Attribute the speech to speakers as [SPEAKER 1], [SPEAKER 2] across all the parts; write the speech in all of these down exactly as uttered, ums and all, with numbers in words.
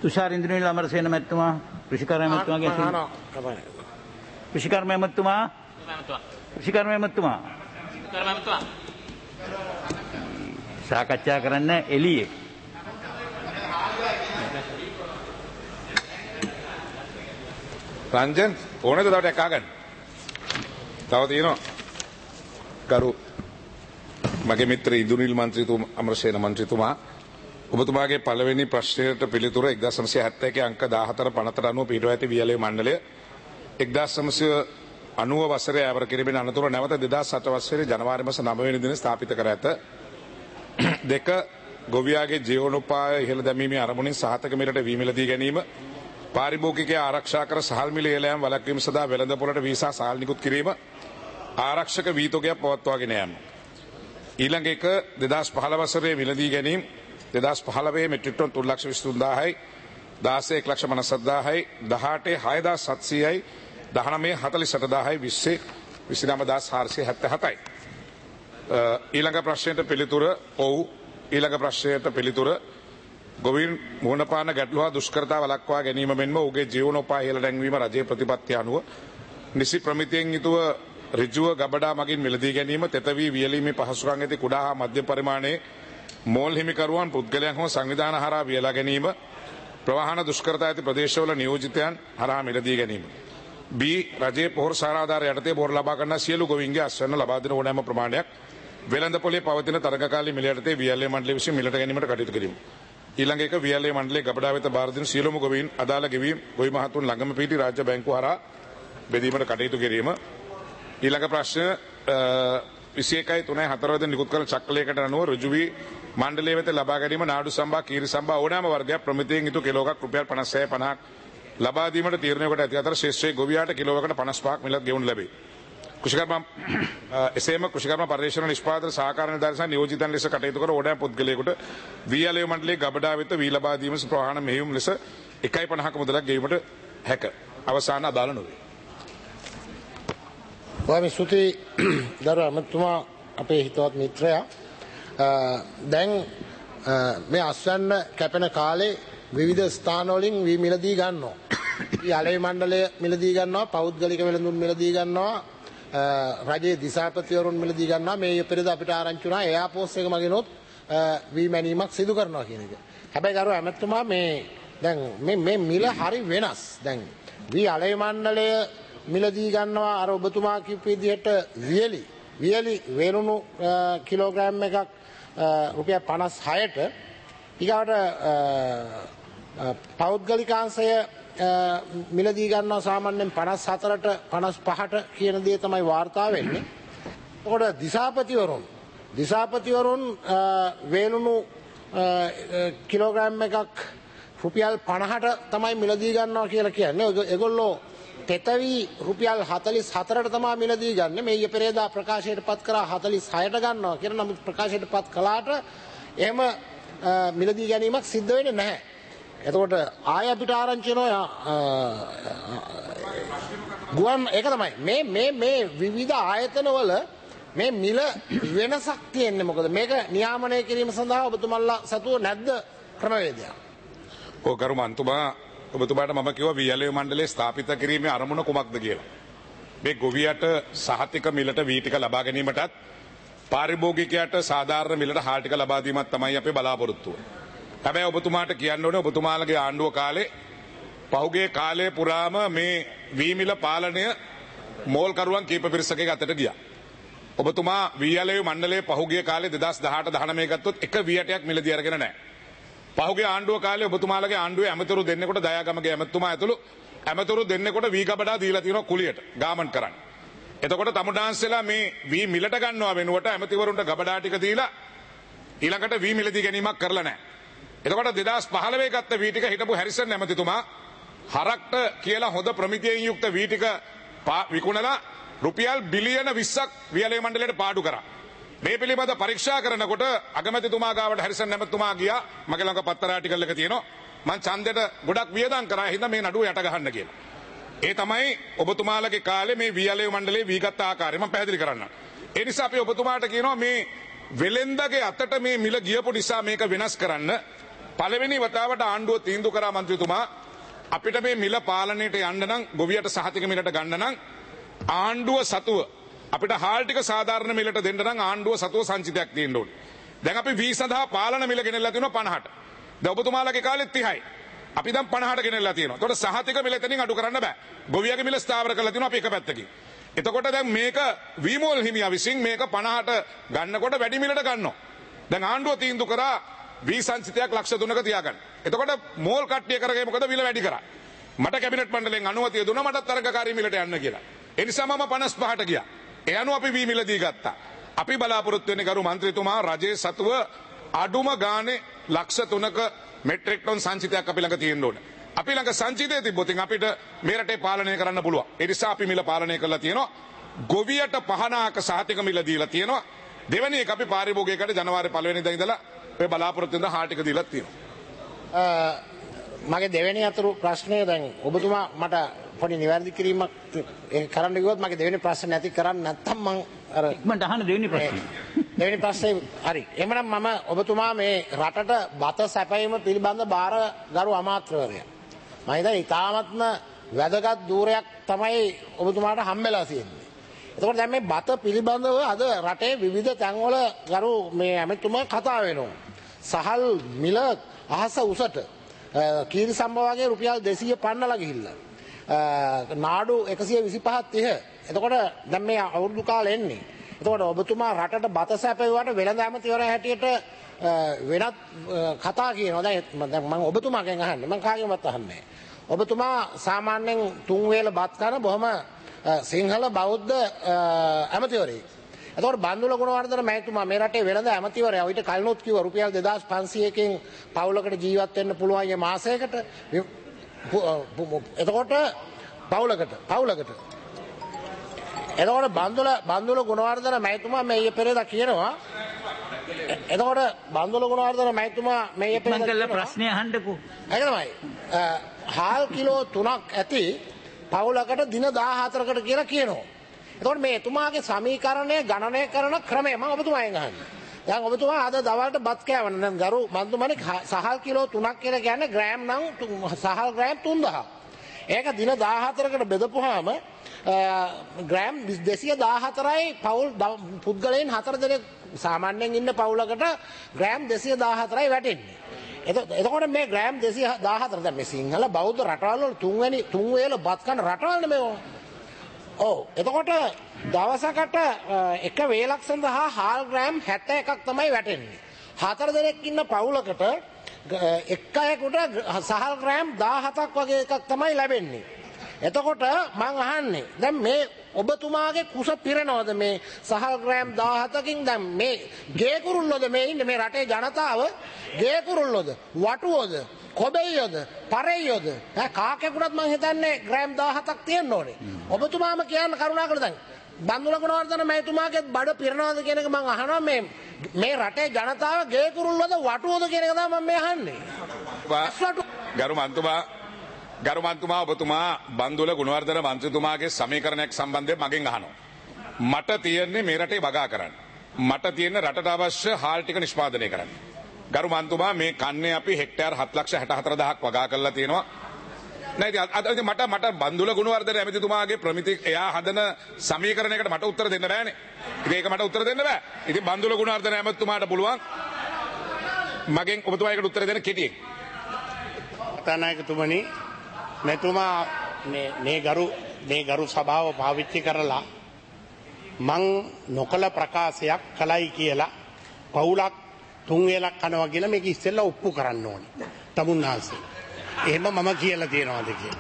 [SPEAKER 1] තුෂාර ඉන්ද්‍රනීල අමරසේන මැතිතුමා කෘෂිකර්ම මැතිතුමාගේ කෘෂිකර්ම මැතිතුමා කෘෂිකර්ම මැතිතුමා සාකච්ඡා කරන්න එළියේ
[SPEAKER 2] රංජන් ඕනද තව ටිකක් අහගන්න. තව තියෙනවා. ගරු මගේ මිත්‍ර ඉන්දුනිල් මන්ත්‍රීතුමා අමරසේන මන්ත්‍රීතුමා ඔබතුමාගේ පළවෙනි ප්‍රශ්නයට පිළිතුර එක්දාස් නවසිය හැත්තෑ එකේ අංක දාහතර පනතට අනුව පිටව ඇති වියලේ මණ්ඩලය එක්දාස් නවසිය අනූව වසරේ ඇවර කිරීමෙන් අනතුරුව නැවත දෙදාස් අට වසරේ ජනවාරි මාස නව වෙනි දින ස්ථාපිත කර ඇත. දෙක ගොවියාගේ ජීවනෝපාය ඉහළ දැමීමේ අරමුණින් සහතක මිලට වී මිලදී ගැනීම පාරිභෝගිකයා ආරක්ෂා කර සහල් මිල ඉහළයන් වළක්වීම සඳහා වෙළඳපොළට වීසා සහල් නිකුත් කිරීම ආරක්ෂක වීතෝගයක් පවත්වාගෙන යාම. ඊළඟ එක දෙදාස් පහළ වසරේ මිලදී ගැනීම දෙදාස් පහළවේ මෙට්‍රික් ටන් තුන් ලක්ෂ විසි තුන්දාහයි දාසය එක ලක්ෂ පනස් හත්දාහයි දහඅටේ හයදාස් සත්සියයි දහනවයේ හතළිස් අටදාහයි විස්සේ විසිනම දාස් හාරසිය හැත්තෑ හතයි. ඊළඟ ප්‍රශ්නයට පිළිතුර ඔව්. ඊළඟ ප්‍රශ්නයට පිළිතුර ගොවීන් මුහුණපාන ගැටලු හා දුෂ්කරතා වළක්වා ගැනීම මෙන්ම ඔහුගේ ජීවනෝපාය ඉහළ දැන්වීම රජයේ ප්‍රතිපත්තිය අනුව නිසි ප්‍රමිතියෙන් යුතුව ඍජුව ගබඩා මගින් මිලදී ගැනීම තෙතවී වියලීමේ පහසුකම් ඇති කුඩා හා මධ්‍යම පරිමාණයේ මෝල් හිමිකරුවන් පුද්ගලයන් හෝ සංවිධාන හරහා වියලා ගැනීම ප්‍රවාහන දුෂ්කරතා ඇති ප්‍රදේශවල නියෝජිතයන් හරහා මිලදී ගැනීම. B රජයේ පොහොර සාරාධාර යටතේ පොහොර ලබා ගන්නා සියලු ගොවීන්ගේ අස්වැන්න ලබා දෙන ඕනෑම ප්‍රමාණයක් වෙළඳපොලේ පවතින තරඟකාලී මිල යටතේ වියල්ලේ මණ්ඩලය විසින් මිලට ගැනීමට කටයුතු කිරීම. ඊළඟ එක වියල්ලේ මණ්ඩලයේ ගබඩා වෙත බාර දෙන සියලුම ගොවීන් අදාළ ගෙවීම් ගොවි මහතුන් ළඟම පිහිටි රාජ්‍ය බැංකුව හරහා බෙදීමට කටයුතු කිරීම. ඊළඟ ප්‍රශ්න විසි එකයි තුනයි හතර වෙනිදා නිකුත් කළ චක්‍රලයකට අනුව ඍජු වී මණ්ඩලය වෙත ලබා ගැනීම නාඩු සම්බා කීරි සම්බා ඕනෑම වර්ගයක් ප්‍රමිතියෙන් යුතු කිලෝගක් රුපියල් පනස් හය පනහක් ලබා දීමට තීරණය කොට ඇති අතර ශ්‍රේෂ්ඨ ගොවියාට කිලෝවකට පනස් පහක් මිලක් ගෙවනු ලැබේ. කෘෂිකර්ම එසේම කෘෂිකර්ම පරිශ්‍රණ නිෂ්පාදන සහකාර නිලධාරීන් නියෝජිතයන් ලෙස කටයුතු කර ඕනෑම පුද්ගලයෙකුට වී අලෙවි මණ්ඩලයේ ගබඩා වෙත වී ලබා දීම ප්‍රවාහන මෙහෙයුම් ලෙස එකයි පනහක මුදලක් ගෙවීමට හැක. අවසාන අදාළ නොවේ.
[SPEAKER 3] බොහොම ස්තුතියි දරු අමතුමා අපේ හිතවත් මිත්‍රයා. දැන් මේ අස්වැන්න කැපෙන කාලේ විවිධ ස්ථානවලින් වී මිලදී ගන්නවා. ඊ අලෙවි මණ්ඩලය මිලදී ගන්නවා, පෞද්ගලික වෙළඳුන් මිලදී ගන්නවා, රජයේ දිසාපතිවරුන් මිලදී ගන්නවා. මේ පෙරේද අපිට ආරංචි වුණා එයාපෝස්ට් එක මගිනුත් වී මැනීමක් සිදු කරනවා කියන එක. හැබැයි දරු අමතුමා මේ දැන් මේ මේ මිල හරි වෙනස්. දැන් වී අලෙවි මණ්ඩලය මිලදී ගන්නවා අර ඔබතුමා කිව්ව විදිහට වියලි වියලි වේරුණු කිලෝග්‍රෑම් එකක් රුපියල් පනස් හයට ඊගාට පෞද්ගලිකාංශය මිලදී ගන්නවා සාමාන්‍යයෙන් පනස් හතරට පනස් පහට කියන දේ තමයි වාර්තා වෙන්නේ. එතකොට දිසාපතිවරුන් දිසාපතිවරුන් වේරුණු කිලෝග්‍රෑම් එකක් රුපියල් පනහට තමයි මිලදී ගන්නවා කියලා කියන්නේ. ඒගොල්ලෝ තෙතවි රුපියල් හතළිස් හතරට තමයි මිලදී ගන්න. මේ ඊයේ පෙරේදා ප්‍රකාශයට පත් කරා හතළිස් හයට ගන්නවා කියලා. නමුත් ප්‍රකාශයට පත් කළාට එහෙම මිලදී ගැනීමක් සිද්ධ වෙන්නේ නැහැ. එතකොට ආය අපිට ආරංචි වෙනවා ගුවන් ඒක තමයි මේ මේ මේ විවිධ ආයතනවල මේ මිල වෙනසක් තියෙන්නේ. මොකද මේක නියාමනය කිරීම සඳහා ඔබතුමන්ලා සතුව නැද්ද ක්‍රමවේදයක්?
[SPEAKER 2] ඔව් කරු මන්තුමා ඔබතුමාට මම කිව්වා වී අලෙවි මණ්ඩලයේ ස්ථාපිත කිරීමේ අරමුණ කුමක්ද කියලා. මේ ගොවියට සහතික මිලට වී ටික ලබා ගැනීමටත් පාරිභෝගිකයාට සාධාරණ මිලට හාල් ටික ලබා දීමත් තමයි අපේ බලාපොරොත්තුව. හැබැයි ඔබතුමාට කියන්න ඕනේ ඔබතුමාලගේ ආණ්ඩුව කාලේ පහුගිය කාලය පුරාම මේ වී මිල පාලනය මෝල් කරුවන් කීප පිරිසකගේ අතට ගියා. ඔබතුමා වී අලෙවි මණ්ඩලයේ පහුගිය කාලේ දෙදාස් දහඅට දහනවය ගත්තොත් එක වී ඇටයක් මිලදී අරගෙන නැහැ. පහුගිය ආණ්ඩුව කාලේ ඔබතුමාලගේ ආණ්ඩුවේ ඇමතුරු දෙන්නෙකුට දයාගමගේ ඇමතුමා ඇතුළු ඇමතුරු දෙන්නෙකුට වී ගබඩා දීලා තියෙනවා කුලියට ගාමන් කරන්න. එතකොට තමුඩාන්සලා මේ වී මිලට ගන්නවා වෙනුවට ඇමතිවරුන්ට ගබඩා ටික දීලා ඊළඟට වී මිලදී ගැනීමක් කරලා නැහැ. එතකොට දෙදාස් පහළොව ගත්ත වී ටික හිටපු හැරිසන් ඇමතිතුමා හරක්ට කියලා හොඳ ප්‍රමිතියෙන් යුක්ත වී ටික විකුණලා රුපියල් බිලියන විස්සක් වී අලෙවි මණ්ඩලයට පාඩු කරා. මේ පිළිබඳ පරීක්ෂා කරනකොට අගමැතිතුමා ගාවට හැරිසන් ඇමතිතුමා ගියා. මගේ ළඟ පත්තර ආටිකල් එක තියෙනවා. මං ඡන්දෙට ගොඩක් වියදම් කරා හින්දා මේ නඩුව යට ගහන්න කියලා. ඒ තමයි ඔබතුමාලගේ කාලේ මේ වී අලෙවි මණ්ඩලයේ වී ගත්ත ආකාරය මම පැහැදිලි කරන්නම්. ඒ නිසා අපි ඔබතුමාට කියනවා මේ වෙලෙන්දගේ අතට මේ මිල ගියපු නිසා මේක වෙනස් කරන්න. පළවෙනි වතාවට ආණ්ඩුව තීන්දුව කරා මන්ත්‍රීතුමා අපිට මේ මිල පාලනයට යන්න නම් ගොවියට සහතික මිලට ගන්න නම් ආණ්ඩුව සතුව අපිට හාල් ටික සාධාරණ මිලට දෙන්න නම් ආණ්ඩුව සතුව සංචිතයක් තියෙන්න ඕනේ. දැන් අපි වී සඳහා පාලන මිල ගෙනල්ලා තිනවා පනහට. දැන් ඔබතුමාලගේ කාලෙත් තිහයි. අපි දැන් පනහට ගෙනල්ලා තියෙනවා. ඒතකොට සහතික මිල එතනින් අඩු කරන්න බෑ. ගොවියගේ මිල ස්ථාවර කරලා තිනවා අපි එක පැත්තකින්. එතකොට දැන් මේක වීමෝල් හිමියා විසින් මේක පනහට ගන්නකොට වැඩි මිලට ගන්නවා. දැන් ආණ්ඩුව තීන්දුව කරා වී සංචිතයක් ලක්ෂ තුනක තියාගන්න. එතකොට මෝල් කට්ටිය කරගේ මොකද මිල වැඩි කරා. මට කැබිනට් මණ්ඩලයෙන් අනුමැතිය දුන්නා මට තරගකාරී මිලට යන්න කියලා. ඒ නිසා මම පනස් පහට ගියා. ඒ අනුව අපි වී මිල දී ගත්තා. අපි බලාපොරොත්තු වෙන්නේ ගරු මන්ත්‍රීතුමා රජයේ සතුව අඩුම ගානේ ලක්ෂ තුනක මෙට්‍රික් ටන් සංචිතයක් අපි ළඟ තියෙන්න ඕනේ. අපි ළඟ සංචිතය තිබ්බොත් අපිට මේ රටේ පාලනය කරන්න පුළුවන්. ඒ නිසා අපි මිල පාලනය කරලා තියෙනවා. ගොවියට පහනාක සහතික මිල දීලා තියෙනවා. දෙවෙනි එක අපි පාරිභෝගිකයට ජනවාරි පළවෙනිදා ඉඳලා ඔය බලාපොරොත්තු වෙන හාල් ටික දීලා තියෙනවා.
[SPEAKER 3] මගේ දෙවෙනි අතුරු ප්‍රශ්නය දැන් ඔබතුමා මට පොඩි නිවැරදි කිරීමක් ඒක කරන්න කිව්වොත් මගේ දෙවෙනි ප්‍රශ්නේ නැති කරන්න නැත්තම් මං අර
[SPEAKER 1] ඉක්මනට අහන්න දෙවෙනි ප්‍රශ්නේ.
[SPEAKER 3] දෙවෙනි ප්‍රශ්නේ හරි. එහෙනම් මම ඔබතුමා මේ රටට බත සැපයීම පිළිබඳ බාර ගරු අමාත්‍යවරයා. මම හිතන්නේ ඉතාමත්ම වැදගත් ධූරයක් තමයි ඔබතුමාට හම්බෙලා තියෙන්නේ. එතකොට දැන් මේ බත පිළිබඳව අද රටේ විවිධ තැන්වල ගරු මේ ඇමතුමා කතා වෙනවා. සහල් මිල අහස උසට කීරි සම්භව වගේ රුපියල් දෙසීය පන්නලා ගිහිල්ලා. නාඩු එකසිය විසිපහ තිහ. එතකොට දැන් මේ අවුරුදු කාලෙ එන්නේ. එතකොට ඔබතුමා රටට බත සැපයුවාට වෙළඳ ඇමතිවරයා හැටියට වෙනත් කතා කියනවා. දැන් මම ඔබතුමාගෙන් අහන්නේ. මම කාගෙන්වත් අහන්නේ නැහැ. ඔබතුමා සාමාන්‍යයෙන් තුන් වේල බත් කන බොහොම සිංහල බෞද්ධ ඇමතිවරයෙක්. එතකොට බන්දුල ගුණවර්ධන මහතුමා මේ රටේ වෙළඳ ඇමතිවරයා ඊට කලිනුත් කිව්වා රුපියල් දෙදාස් පන්සීයකින් පවුලකට ජීවත් වෙන්න පුළුවන් ය මාසයකට. එතකොට පවුලකට පවුලකට එතකොට බන්දුල බන්දුල ගුණවර්ධන මහතුමා මේ පෙරේදා කියනවා. එතකොට බන්දුල ගුණවර්ධන මහතුමා මේ පෙරේදා
[SPEAKER 1] මංගල ප්‍රශ්නේ අහන්නකෝ.
[SPEAKER 3] ඒක තමයි. හාල් කිලෝ තුනක් ඇති පවුලකට දින දාහතරකට කියලා කියනවා. එතකොට මේ එතුමාගේ සමීකරණය ගණනය කරන ක්‍රමය මම ඔබතුමාගෙන් අහන්නේ. දැන් ඔබතුමා අද දවල්ට බත් කෑවනේ. දැන් ගරු මන්තුමනි සහල් කිලෝ තුනක් කියලා කියන්නේ ග්‍රෑම් නම් සහල් ග්‍රෑම් තුන්දහක්. ඒක දින දාහතරකට බෙදපුවාම ග්‍රෑම් දෙසිය දාහතරයි පවුල් පුද්ගලයන් හතර දෙනෙක් සාමාන්‍යයෙන් ඉන්න පවුලකට ග්‍රෑම් දෙසිය දාහතරයි වැටෙන්නේ. එතකොට මේ ග්‍රෑම් දෙසිය දාහතර දැන් මේ සිංහල බෞද්ධ රටවල් වල තුන්වෙනි තුන් වේල බත් කන රටවල් නෙමෙයි. ඔව් එතකොට දවසකට එක වේලක් සඳහා හාල් ග්‍රෑම් හැට එකක් තමයි වැටෙන්නේ. හතර දෙනෙක් ඉන්න පවුලකට එක් අයෙකුට සහල් ග්‍රෑම් දාහතක් වගේ එකක් තමයි ලැබෙන්නේ. එතකොට මං අහන්නේ දැන් මේ ඔබතුමාගේ කුස පිරෙනවද මේ සහල් ග්‍රෑම් දාහතකින් දැන් මේ ගේ කුරුල්ලෝද මේ ඉන්නේ මේ රටේ ජනතාව ගේ කුරුල්ලෝද වටුවෝද කොබෙයියෝද පරෙයියෝද කාකෙකුටත් මං හිතන්නේ ග්‍රෑම් දාහතක් තියෙන්න ඕනේ. ඔබතුමාම කියන්න කරුණාකරලා දැන් බන්දුල ගුණවර්ධන මහතුමාගේ බඩ පිරනවද කියන එක මං අහනවා. මේ මේ රටේ ජනතාව ගේ කුරුල්ලෝද වටුවෝද කියන එක තමයි මම මේ අහන්නේ.
[SPEAKER 2] ගරු මන්තුමා ගරු මන්තුමා ඔබතුමා බන්දුල ගුණවර්ධන මන්ත්‍රීතුමාගේ සමීකරණයක් සම්බන්ධයෙන් මගෙන් අහනවා. මට තියෙන්නේ මේ රටේ වගා කරන්න. මට තියෙන්නේ රටට අවශ්‍ය හාල් ටික නිෂ්පාදනය කරන්න. ගරු මන්තුමා මේ කන්නේ අපි හෙක්ටයාර් හත් ලක්ෂ හැට හතර දහසක් වගා කරලා තියෙනවා. නෑ ඉතින් මට මට බන්දුල ගුණවර්ධන ඇමතිතුමාගේ ප්‍රමිති එයා හදන සමීකරණයකට මට උත්තර දෙන්න බෑනේ. ඉතින් ඒක මට උත්තර දෙන්න බෑ. ඉතින් බන්දුල ගුණවර්ධන ඇමතිතුමාට පුළුවන් මගෙන් ඔබතුමාට උත්තර දෙන්න කෙටියෙන්.
[SPEAKER 4] තානායකතුමනි මෙතුමා මේ මේ ගරු මේ ගරු සභාව පාවිච්චි කරලා මං නොකල ප්‍රකාශයක් කළයි කියලා පවුලක් තුන් වේලක් කනවා කියලා මේක ඉස්සෙල්ලා ඔප්පු කරන්න ඕනේ. තමුන්නාන්සේ. එහෙම මම කියලා තියනවාද කියලා.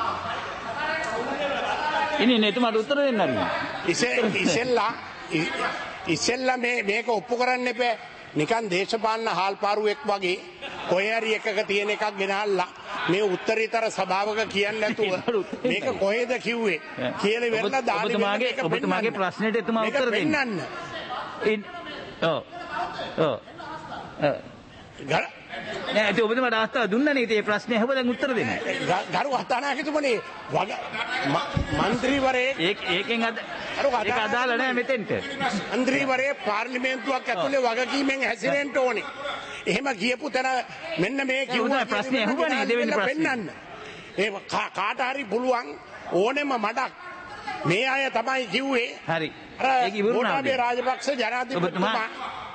[SPEAKER 1] ඉතින් එතුමාට උත්තර දෙන්න හරි.
[SPEAKER 4] ඉස්සෙල්ලා ඉස්සෙල්ලා මේ මේක ඔප්පු කරන්න එපා. නිකන් දේශපාලන හාල් පාරුවෙක් වගේ කොහේ හරි එකක තියෙන එකක් ගෙනහල්ලා මේ උත්තරීතර සභාවක කියන්නේ නැතුව මේක කොහෙද කිව්වේ කියලා ඉවරලා දාන්න
[SPEAKER 1] ඔබතුමාගේ ඔබතුමාගේ ප්‍රශ්නෙට එතුමා උත්තර දෙන්න. ඔව්. ඔව්. නෑ ඒක ඔබතුමාට අවස්ථාව දුන්නනේ ඉතින් මේ ප්‍රශ්නේ අහුව දැන් උත්තර දෙන්න.
[SPEAKER 4] ගරු කතානායකතුමනි වග මන්ත්‍රීවරේ
[SPEAKER 1] ඒක ඒකෙන් අද ඒක අදාළ නෑ මෙතෙන්ට.
[SPEAKER 4] මන්ත්‍රීවරේ පාර්ලිමේන්තුවක් ඇතුලේ වගකීමෙන් හැසිරෙන්න ඕනේ. එහෙම කියපු තැන මෙන්න මේ කිව්වා
[SPEAKER 1] ප්‍රශ්නේ අහුවනේ දෙවෙනි ප්‍රශ්නේ.
[SPEAKER 4] ඒ කාට හරි පුළුවන් ඕනෙම මඩක් මේ අය තමයි කිව්වේ.
[SPEAKER 1] හරි.
[SPEAKER 4] ඒක ඉවරුණා. ගෝඨාභය රාජපක්ෂ ජනාධිපතිතුමා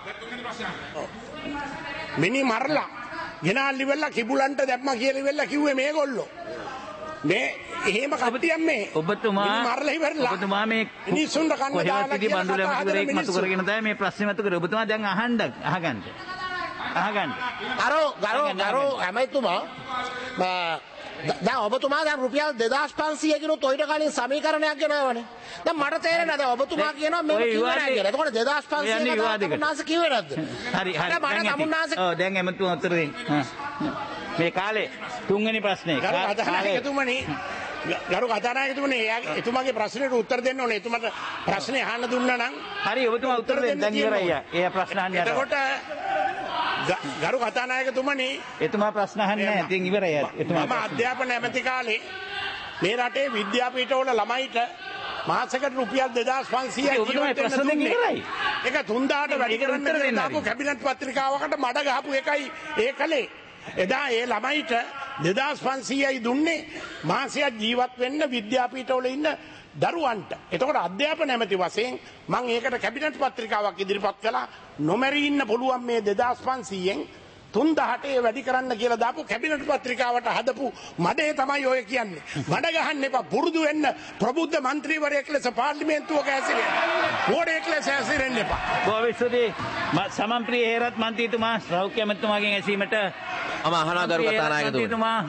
[SPEAKER 4] මිනි මරලා ගෙනාලි වෙලා කිඹුලන්ට දැම්මා කියලා ඉවෙලා කිව්වේ මේගොල්ලෝ. මේ එහෙම කට්ටියක් මේ
[SPEAKER 1] ඔබතුමා
[SPEAKER 4] මිනි මරලා ඉවරලා
[SPEAKER 1] ඔබතුමා මේ
[SPEAKER 4] මිනිසුන්ට කන්න දාලා
[SPEAKER 1] කියලා බඳුල ඇමතිවරයෙක් මතු කරගෙන තමයි මේ ප්‍රශ්නේ මතු කරේ. ඔබතුමා දැන් අහන්න අහගන්න. අහගන්න.
[SPEAKER 3] අරෝ ගරු ගරු ඇමතුමා දැන් ඔබතුමා දැන් රුපියල් දෙදාස් පන්සීය කිනුත් ඔයිට කලින් සමීකරණයක් ගෙනාවනේ. දැන් මට තේරෙන්නේ නැහැ ඔබතුමා කියනවා මේක කිව්වේ නැහැ කියලා. එතකොට දෙදාස් පන්සීය තමුන්නාස කිව්වේ නැද්ද?
[SPEAKER 1] හරි හරි. ඔව් දැන් එමතුමා උත්තර දෙන්න. මේ කාලේ තුන්වෙනි ප්‍රශ්නේ.
[SPEAKER 4] ගරු කතානායකතුමනි ගරු කතානායකතුමනි එතුමාගේ ප්‍රශ්නෙට උත්තර දෙන්න ඕනේ. එතුමාට ප්‍රශ්නේ අහන්න දුන්නා නම්
[SPEAKER 1] හරි ඔබතුමා උත්තර දෙන්න දැන් ඉවරයි. ඒ ප්‍රශ්න අහන්න යනවා.
[SPEAKER 4] එතකොට ගරු කතානායකතුමනි
[SPEAKER 1] එතුමා ප්‍රශ්න අහන්නේ නැහැ. ඉතින් ඉවරයි. එතුමා
[SPEAKER 4] මම අධ්‍යාපන ඇමති කාලේ මේ රටේ විද්‍යාපීඨවල ළමයිට මාසෙකට රුපියල් දෙදාස් පන්සීයක්
[SPEAKER 1] ඔබතුමා ප්‍රශ්න දෙන්න ඉවරයි.
[SPEAKER 4] ඒක තුන්දාට වැඩි කරන්න කියලා දාපු කැබිනට් පත්‍රිකාවකට මඩ ගහපු එකයි ඒ කලේ. එදා ඒ ළමයිට දෙදාස් පන්සීයයි දුන්නේ මාසයක් ජීවත් වෙන්න විද්‍යාපීඨවල ඉන්න දරුවන්ට. එතකොට අධ්‍යාපන ඇමති වශයෙන් මම ඒකට කැබිනට් පත්‍රිකාවක් ඉදිරිපත් කළා. නොමැරී ඉන්න පුළුවන් මේ දෙදාස් පන්සීයෙන් තුන්දාට ඒ වැඩි කරන්න කියලා දාපු කැබිනට් පත්‍රිකාවට හදපු මඩේ තමයි ඔය කියන්නේ. මඩ ගහන්න එපා. පුරුදු වෙන්න ප්‍රබුද්ධ മന്ത്രിවරයෙක් ලෙස පාර්ලිමේන්තුවක හැසිරෙන්න. ඕඩේක් ලෙස හැසිරෙන්න එපා.
[SPEAKER 1] ගෝවිසුදී සමන්ප්‍රිය හේරත් මන්ත්‍රීතුමා සෞඛ්‍ය මන්ත්‍රීතුමාගෙන් ඇසීමට
[SPEAKER 5] මම අහනවා ගරු කතානායකතුමා.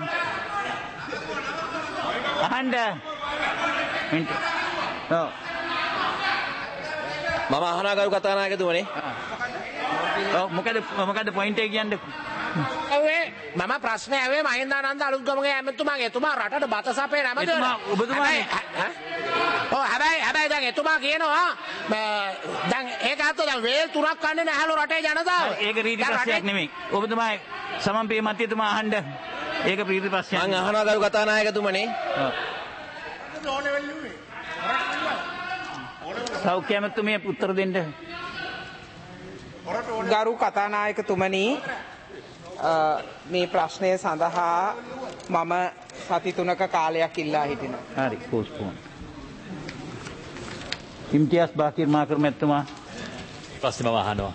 [SPEAKER 1] අහන්න. මිනිත්. ඔව්.
[SPEAKER 5] මම අහනවා ගරු කතානායකතුමනේ.
[SPEAKER 1] ඔව් මොකද මොකද පොයින්ට් එක කියන්නේ?
[SPEAKER 3] ඔවේ මම ප්‍රශ්නේ ඇහුවේ මහින්දානන්ද අලුත්ගමගේ ඇමතුමාගේ. එතුමා රටට බත සපේ නැමද?
[SPEAKER 1] එතුමා ඔබතුමා
[SPEAKER 3] ඔව් හැබැයි හැබැයි දැන් එතුමා කියනවා දැන් ඒක අතෝ දැන් වේල් තුනක් කන්නේ නැහැලු රටේ ජනතාව.
[SPEAKER 1] ඒක රීති ප්‍රශ්නයක් නෙමෙයි. ඔබතුමා සමන්ප්‍රිය මන්ත්‍රීතුමා අහන්න. ඒක රීති ප්‍රශ්නයක්.
[SPEAKER 5] මම අහනවා ගරු කතානායකතුමනේ.
[SPEAKER 1] ඔව්. සෞඛ්‍ය මන්ත්‍රීතුමිය උත්තර දෙන්න.
[SPEAKER 6] ගරු කතානායකතුමනි මේ ප්‍රශ්නය සඳහා මම සති තුනක කාලයක් ඉල්ලා හිටිනවා.
[SPEAKER 1] හරි පෝස්ට්පෝන්. ඉම්තියාස් බාකිර් මාකර් මැතිතුමා
[SPEAKER 7] ප්‍රශ්න මම අහනවා.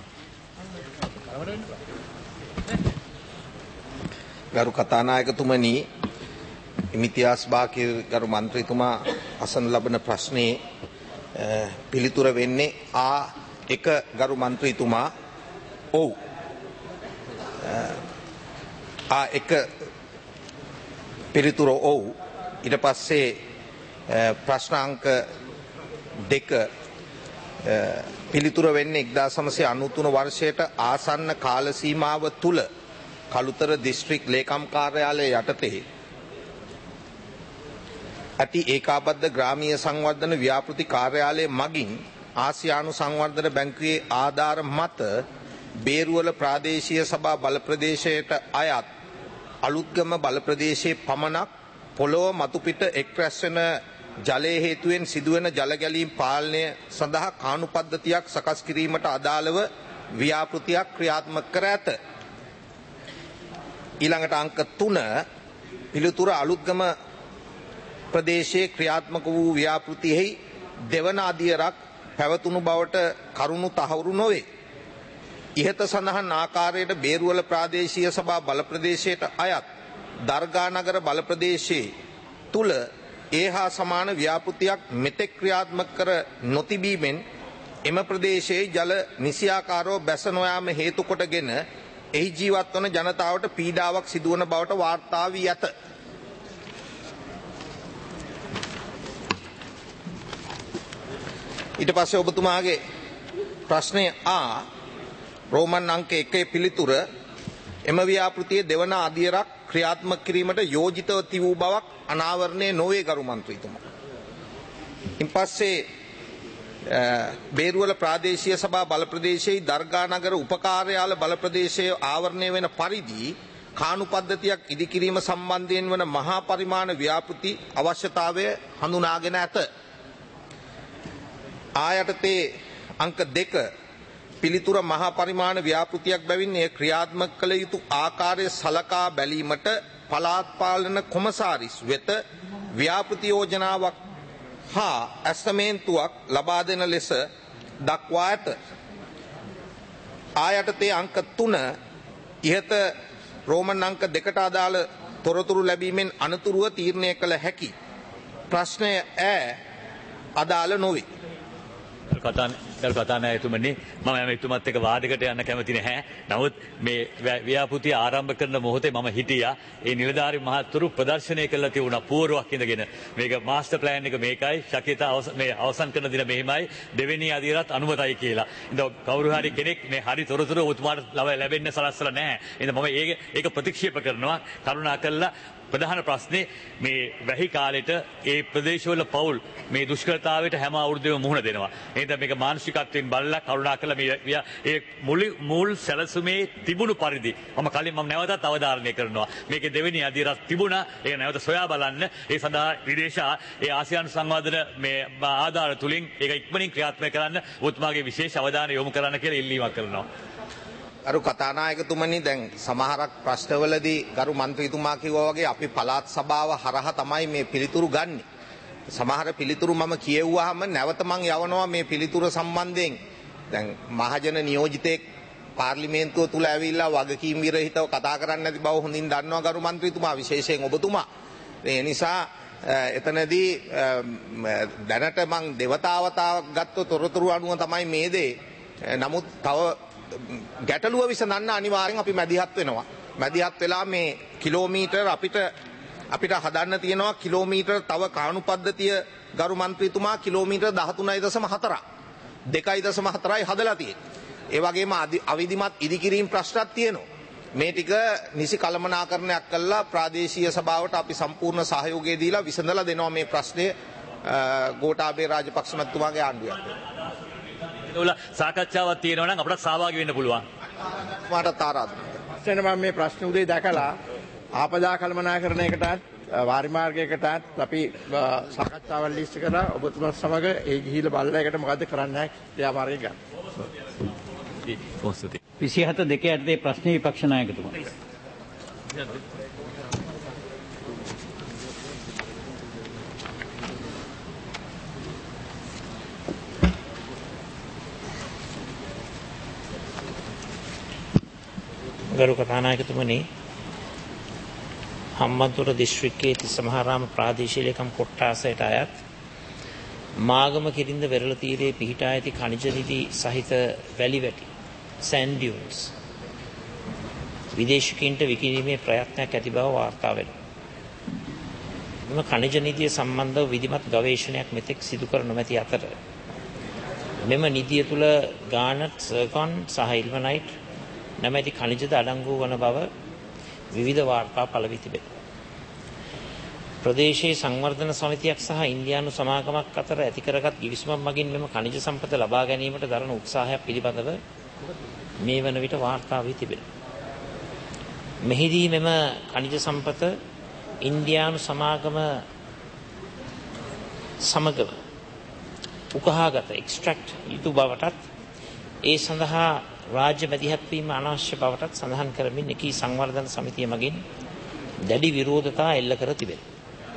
[SPEAKER 5] ගරු කතානායකතුමනි ඉම්තියාස් බාකිර් ගරු මන්ත්‍රීතුමා අසන ලබන ප්‍රශ්නේ පිළිතුර වෙන්නේ ආ එක ගරු මන්ත්‍රීතුමා ඔව් ආ එක පිළිතුර ඔව් ඊට පස්සේ ප්‍රශ්න අංක දෙක පිළිතුර වෙන්නේ එක්දාස් නවසිය අනූතුන වර්ෂයට ආසන්න කාල සීමාව තුල කළුතර දිස්ත්‍රික් ලේකම් කාර්යාලය යටතේ ඇති ඒකාබද්ධ ග්‍රාමීය සංවර්ධන ව්‍යාපෘති කාර්යාලය මගින් ආසියානු සංවර්ධන බැංකුවේ ආධාර මත බේරුවල ප්‍රාදේශීය සභා බල ප්‍රදේශයට අයත් අලුත්ගම බල ප්‍රදේශයේ පමණක් පොළොව මතුපිට එක් රැස්වෙන ජලය හේතුවෙන් සිදුවන ජල ගැලීම් පාලනය සඳහා කාණු පද්ධතියක් සකස් කිරීමට අදාළව ව්‍යාපෘතියක් ක්‍රියාත්මක කර ඇත. ඊළඟට අංක තුන පිළිතුර අලුත්ගම ප්‍රදේශයේ ක්‍රියාත්මක වූ ව්‍යාපෘතියෙහි දෙවන අදියරක් පැවතුණු බවට කරුණු තහවුරු නොවේ. ඉහත සඳහන් ආකාරයට බේරුවල ප්‍රාදේශීය සභා බල ප්‍රදේශයට අයත් දර්ගානගර බල ප්‍රදේශයේ තුල ඒ හා සමාන ව්‍යාපෘතියක් මෙතෙක් ක්‍රියාත්මක කර නොතිබීමෙන් එම ප්‍රදේශයේ ජල නිසියාකාරව බැස නොයාම හේතු කොටගෙන එහි ජීවත් වන ජනතාවට පීඩාවක් සිදුවන බවට වාර්තා වී ඇත. ඊට පස්සේ ඔබතුමාගේ ප්‍රශ්නය ආ රෝමන් අංක එකේ පිළිතුර එම ව්‍යාපෘතියේ දෙවන අදියරක් ක්‍රියාත්මක කිරීමට යෝජිතව තිබූ බවක් අනාවරණය නොවේ ගරු මන්ත්‍රීතුමා. ඉන් පස්සේ බේරුවල ප්‍රාදේශීය සභා බල ප්‍රදේශයේ දර්ගානගර උපකාර්යාල බල ප්‍රදේශයේ ආවරණය වෙන පරිදි කාණු පද්ධතියක් ඉදිකිරීම සම්බන්ධයෙන් වන මහා පරිමාණ ව්‍යාපෘති අවශ්‍යතාවය හඳුනාගෙන ඇත. ආයතනයේ අංක දෙක පිළිතුර මහා පරිමාණ ව්‍යාපෘතියක් බැවින් එය ක්‍රියාත්මක කළ යුතු ආකාරය සලකා බැලීමට පළාත් පාලන කොමසාරිස් වෙත ව්‍යාපෘති යෝජනාවක් හා ඇස්තමේන්තුවක් ලබා දෙන ලෙස දක්වා ඇත. ආයතනයේ අංක තුන ඉහත රෝමන් අංක දෙකට අදාළ තොරතුරු ලැබීමෙන් අනතුරුව තීරණය කළ හැකි. ප්‍රශ්නය ඈ අදාළ නොවේ.
[SPEAKER 7] කතානායකතුමනි මම යම එතුමත් එක්ක වාදයකට යන්න කැමති නැහැ. නමුත් මේ ව්‍යාපෘතිය ආරම්භ කරන මොහොතේ මම හිටියා. ඒ නිලධාරි මහත්වරු ප්‍රදර්ශනය කළා තිබුණා පූර්වක් ඉඳගෙන. මේක මාස්ටර් ප්ලෑන් එක මේකයි. ශකිතා මේ අවසන් කරන දින මෙහෙමයි. දෙවෙනි අදියරත් අනුමතයි කියලා. ඉතින් කවුරු හරි කෙනෙක් මේ හරි තොරතුරු ඔතුමාට ලැබෙන්න සලස්සලා නැහැ. ඉතින් මම ඒක ඒක ප්‍රතික්ෂේප කරනවා. කරුණා කළා ප්‍රධාන ප්‍රශ්නේ මේ වැහි කාලෙට ඒ ප්‍රදේශවල පවුල් මේ දුෂ්කරතාවයට හැම අවුරුද්දෙම මුහුණ දෙනවා. එහෙනම් මේක මානසිකත්වයෙන් බලලා කරුණා කළා මේ ඒ මුල් සැලසුමේ තිබුණු පරිදි මම කලින් මම නැවතත් අවධාරණය කරනවා. මේකේ දෙවෙනි අදියරත් තිබුණා. ඒක නැවත සොයා බලන්න. ඒ සඳහා විදේශ ඒ ආසියානු සංවාදන මේ ආධාර තුලින් ඒක ඉක්මනින් ක්‍රියාත්මක කරන්න ඔතුමාගේ විශේෂ අවධානය යොමු කරන්න කියලා ඉල්ලීමක් කරනවා.
[SPEAKER 5] ගරු කතානායකතුමනි දැන් සමහරක් ප්‍රශ්නවලදී ගරු මන්ත්‍රීතුමා කිව්වා වගේ අපි පළාත් සභාව හරහා තමයි මේ පිළිතුරු ගන්නෙ. සමහර පිළිතුරු මම කියෙව්වහම නැවත මං යවනවා මේ පිළිතුරු සම්බන්ධයෙන්. දැන් මහජන නියෝජිතෙක් පාර්ලිමේන්තුව තුල ඇවිල්ලා වගකීම් විරහිතව කතා කරන්නේ නැති බව හොඳින් දන්නවා ගරු මන්ත්‍රීතුමා විශේෂයෙන් ඔබතුමා. ඒ නිසා එතනදී දැනට මං දෙවතාවතාවක් ගත්ත තොරතුරු අනුව තමයි මේ දේ. නමුත් තව ගැටලුව විසඳන්න අනිවාර්යෙන් අපි මැදිහත් වෙනවා. මැදිහත් වෙලා මේ කිලෝමීටර් අපිට අපිට හදන්න තියෙනවා කිලෝමීටර් තව කාණු පද්ධතිය ගරු මන්ත්‍රීතුමා කිලෝමීටර් දහතුනයි දශම හතරක් දෙකයි දශම හතරයි හදලා තියෙන්නේ. ඒ වගේම අවිධිමත් ඉදිකිරීම් ප්‍රශ්නක් තියෙනවා. මේ ටික නිසි කළමනාකරණයක් කළා ප්‍රාදේශීය සභාවට අපි සම්පූර්ණ සහයෝගය දීලා විසඳලා දෙනවා මේ ප්‍රශ්නය ගෝඨාභය රාජපක්ෂ මහත්මයාගේ ආණ්ඩුවට.
[SPEAKER 7] ඒවල සාකච්ඡාවක් තියෙනවා නම් අපිට සහභාගී වෙන්න පුළුවන්.
[SPEAKER 5] මට තාරාද.
[SPEAKER 8] එතන මම මේ ප්‍රශ්න උදේ දැකලා ආපදා කළමනාකරණයකටත් වාරි මාර්ගයකටත් අපි සාකච්ඡාවල් ලිස්ට් කරලා ඔබතුමා සමග ඒ ගිහිල්ලා බලලා එකට මොකද්ද කරන්න ක්‍රියාමාර්ගය ගන්න.
[SPEAKER 1] විසිහත දෙක යටතේ ප්‍රශ්න විපක්ෂ නායකතුමා.
[SPEAKER 9] ගරු කතානායකතුමනි හම්බන්තොට දිස්ත්‍රික්කයේ තිස්සමහාරාම ප්‍රාදේශීය ලේකම් කොට්ටාසයට අයත් මාගම කිරින්ද වෙරළ තීරයේ පිහිටා ඇති ඛනිජ නිධි සහිත වැලි වැටි sand dunes විදේශිකයින්ට විකිණීමේ ප්‍රයත්නයක් ඇති බව වාර්තා වෙනවා. මෙම ඛනිජ නිධිය සම්බන්ධව විධිමත් ගවේෂණයක් මෙතෙක් සිදු කර නොමැති අතර මෙම නිධිය තුළ ගානට්, සර්කොන් සහ ඉල්මනයිට් නැමැති ඛනිජද අඩංගු වන බව විවිධ වාර්තා පළ වී තිබේ. ප්‍රදේශයේ සංවර්ධන සමිතියක් සහ ඉන්දියානු සමාගමක් අතර ඇති කරගත් ගිවිසුමක් මගින් මෙම ඛනිජ සම්පත ලබා ගැනීමට දරන උත්සාහයක් පිළිබඳව මේ වන විට වාර්තා වී තිබෙනවා. මෙහිදී මෙම ඛනිජ සම්පත ඉන්දියානු සමාගම සමගම උකහාගත එක්ස්ට්‍රැක්ට් යුතු බවටත් ඒ සඳහා රාජ්‍ය මැදිහත් වීම අනවශ්‍ය බවටත් සඳහන් කරමින් එකී සංවර්ධන සමිතිය මගින් දැඩි විරෝධතා එල්ල කර තිබෙනවා.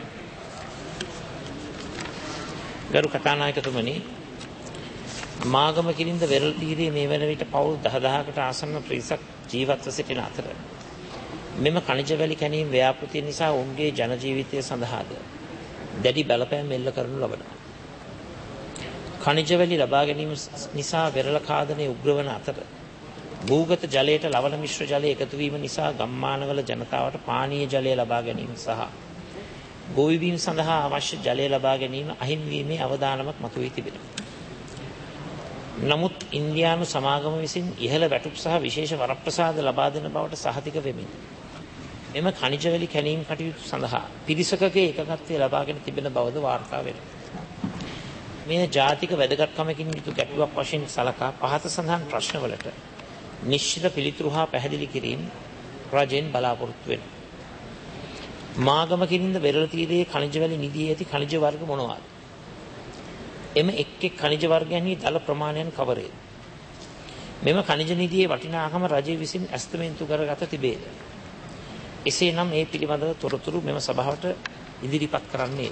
[SPEAKER 9] ගරු කතානායකතුමනි මාගම කිරින්ද වෙරළ තීරයේ මේ වන විට පවුල් දහදහකට ආසන්න පිරිසක් ජීවත්ව සිටින අතර මෙම ඛනිජ වැලි කැණීම් ව්‍යාපෘතිය නිසා ඔවුන්ගේ ජන ජීවිතය සඳහාද දැඩි බලපෑම් එල්ල කරනු ලබනවා. ඛනිජ වැලි ලබා ගැනීම නිසා වෙරළ ඛාදනය උග්‍රවන අතර භූගත ජලයට ලවණ මිශ්‍ර ජලය එකතු වීම නිසා ගම්මානවල ජනතාවට පානීය ජලය ලබා ගැනීම සහ ගොවිබිම් සඳහා අවශ්‍ය ජලය ලබා ගැනීම අහිමි වීමේ අවදානමක් මතුවී තිබෙනවා. නමුත් ඉන්දියානු සමාගම විසින් ඉහළ වැටුප් සහ විශේෂ වරප්‍රසාද ලබා දෙන බවට සහතික වෙමින් එම ඛනිජ වැලි කැණීම් කටයුතු සඳහා පිරිසකගේ එකඟත්වය ලබාගෙන තිබෙන බවද වාර්තා වෙනවා. මේ ජාතික වැදගත්කමකින් යුතු ගැටලුවක් වශයෙන් සලකා පහත සඳහන් ප්‍රශ්නවලට නිශ්චිත පිළිතුරු හා පැහැදිලි කිරීම රජයෙන් බලාපොරොත්තු වෙනවා. මාගම කිරින්ද වෙරළ තීරයේ khනිජ වැලි නිදියේ ඇති khනිජ වර්ග මොනවාද? එම එක් එක් khනිජ වර්ගයන්හි දල ප්‍රමාණයන් කවරේද? මෙම khනිජ නිදියේ වටිනාකම රජය විසින් ඇස්තමේන්තු කරගත තිබේද? එසේනම් මේ පිළිබඳව තොරතුරු මෙම සභාවට ඉදිරිපත් කරන්නේ.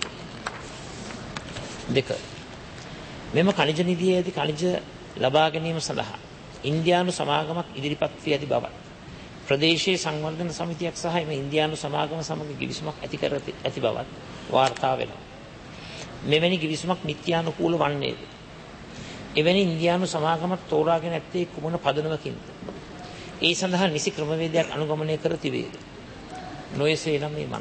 [SPEAKER 9] දෙක. මෙම khනිජ නිදියේ ඇති khනිජ ලබා ගැනීම සඳහා ඉන්දියානු සමාගමක් ඉදිරිපත් වී ඇති බවත් ප්‍රදේශීය සංවර්ධන සමිතියක් සහ එම ඉන්දියානු සමාගම සමග ගිවිසුමක් ඇති කර ඇති බවත් වාර්තා වෙනවා. මෙවැනි ගිවිසුමක් නිත්‍යානුකූල වන්නේද? එවැනි ඉන්දියානු සමාගමක් තෝරාගෙන ඇත්තේ කුමන පදනමකින්ද? ඒ සඳහා නිසි ක්‍රමවේදයක් අනුගමනය කර තිබේද? නොයසේ නම් මේ මන්.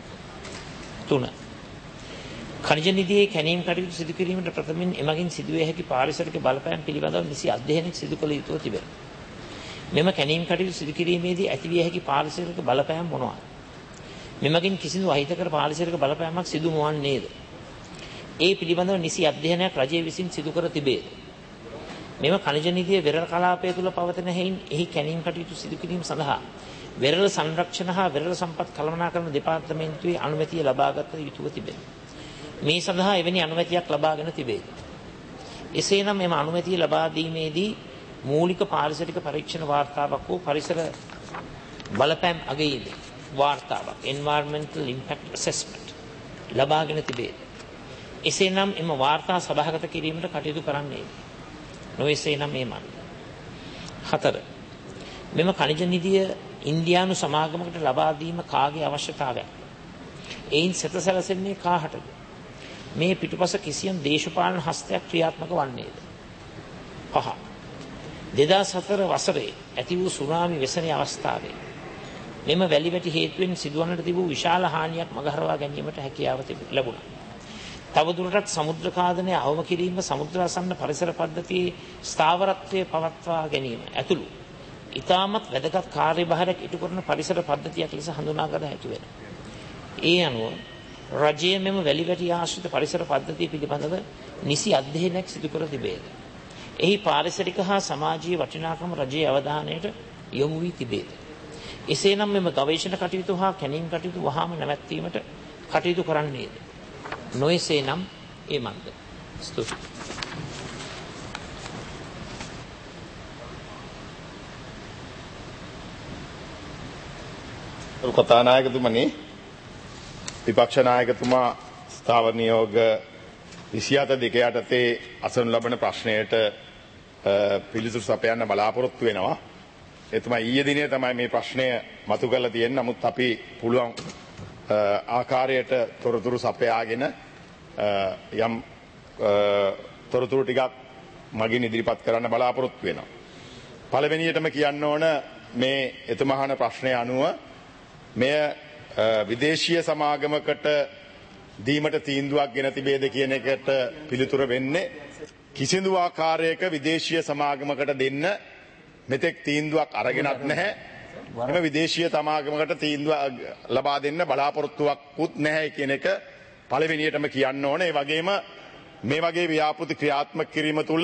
[SPEAKER 9] තුන. khනිජ නිදියේ කැණීම් කටයුතු සිදු කිරීමට ප්‍රථමයෙන් එමගින් සිදුවේ හැකි පාරිසරික බලපෑම් පිළිබඳව නිසි අධ්‍යයනයක් සිදු කළ යුතුව තිබෙනවා. මෙම කැණීම් කටයුතු සිදු කිරීමේදී ඇතිවිය හැකි පාරිසරික බලපෑම් මොනවාද? මෙමගින් කිසිදු අහිතකර පාරිසරික බලපෑමක් සිදු නොවන්නේද? ඒ පිළිබඳව නිසි අධ්‍යයනයක් රජය විසින් සිදු කර තිබේද? මෙම khනිජ නිදියේ වෙරළ කලාපය තුළ පවතින හේයින් එහි කැණීම් කටයුතු සිදු කිරීම සඳහා වෙරළ සංරක්ෂණ හා වෙරළ සම්පත් කළමනාකරන දෙපාර්තමේන්තුවේ අනුමැතිය ලබාගත යුතුව තිබෙනවා. මේ සඳහා එවැනි අනුමැතියක් ලබාගෙන තිබේද? එසේනම් මෙම අනුමැතිය ලබා දීමේදී මූලික පාරිසරික පරීක්ෂණ වාර්තාවක් වූ පරිසර බලපෑම් අගයේද වාර්තාවක් environmental impact assessment ලබාගෙන තිබේද? එසේනම් එම වාර්තා සභාගත කිරීමට කටයුතු කරන්නේ නොයසේනම් මේ මන්. හතර. මෙම khනිජ නිදිය ඉන්දියානු සමාගමකට ලබා දීම කාගේ අවශ්‍යතාවයක්? එයින් සැත සැලසෙන්නේ කාහටද? මේ පිටුපස කිසියම් දේශපාලන හස්තයක් ක්‍රියාත්මක වන්නේද? පහ. දෙදහස් හතර වසරේ ඇති වූ සුනාමි වෙසෙන අවස්ථාවේ මෙම වැලිවැටි හේතුවෙන් සිදුවන්නට තිබූ විශාල හානියක් මගහරවා ගැනීමට හැකියාව ලැබුණා. තවදුරටත් සමුද්‍ර ඛාදනය අවම කිරීම සමුද්‍රාසන්න පරිසර පද්ධතියේ ස්ථාවරත්වය පවත්වා ගැනීම ඇතුළු ඉතාමත් වැදගත් කාර්යභාරයක් ඉටු කරන පරිසර පද්ධතියක් ලෙස හඳුනාගත හැකි වෙනවා. ඒ අනුව රජය මෙම වැලිවැටි ආශ්‍රිත පරිසර පද්ධතිය පිළිබඳව නිසි අධ්‍යයනයක් සිදු කර තිබේද? එහි පාරිසරික හා සමාජීය වටිනාකම රජයේ අවධානයට යොමු වී තිබේද? එසේනම් මෙම ගවේෂණ කටයුතු හා කැණීම් කටයුතු වහාම නැවැත්වීමට කටයුතු කරන්නේද? නොයසේනම් ඒ මන්ද. ස්තුතියි.
[SPEAKER 10] කතානායකතුමනි, විපක්ෂ නායකතුමා ස්ථාවර නියෝග විසිහත දෙක යටතේ අසනු ලබන ප්‍රශ්නයට පිළිතුරු සපයන්න බලාපොරොත්තු වෙනවා. එතුමා ඊයේ දිනේ තමයි මේ ප්‍රශ්නය මතු කරලා තියෙන්නේ. නමුත් අපි පුළුවන් ආකාරයට තොරතුරු සපයාගෙන යම් තොරතුරු ටිකක් මගින් ඉදිරිපත් කරන්න බලාපොරොත්තු වෙනවා. පළවෙනියටම කියන්න ඕන මේ එතුමා අහන ප්‍රශ්නය අනුව මෙය විදේශීය සමාගමකට දීමට තීන්දුවක් ගෙන තිබේද කියන එකට පිළිතුර වෙන්නේ කිසිදු ආකාරයක විදේශීය සමාගමකට දෙන්න මෙතෙක් තීන්දුවක් අරගෙනත් නැහැ. එම විදේශීය සමාගමකට තීන්දුව ලබා දෙන්න බලාපොරොත්තුවක්වත් නැහැ කියන එක පළවෙනියටම කියන්න ඕනේ. ඒ වගේම මේ වගේ ව්‍යාපෘති ක්‍රියාත්මක කිරීම තුළ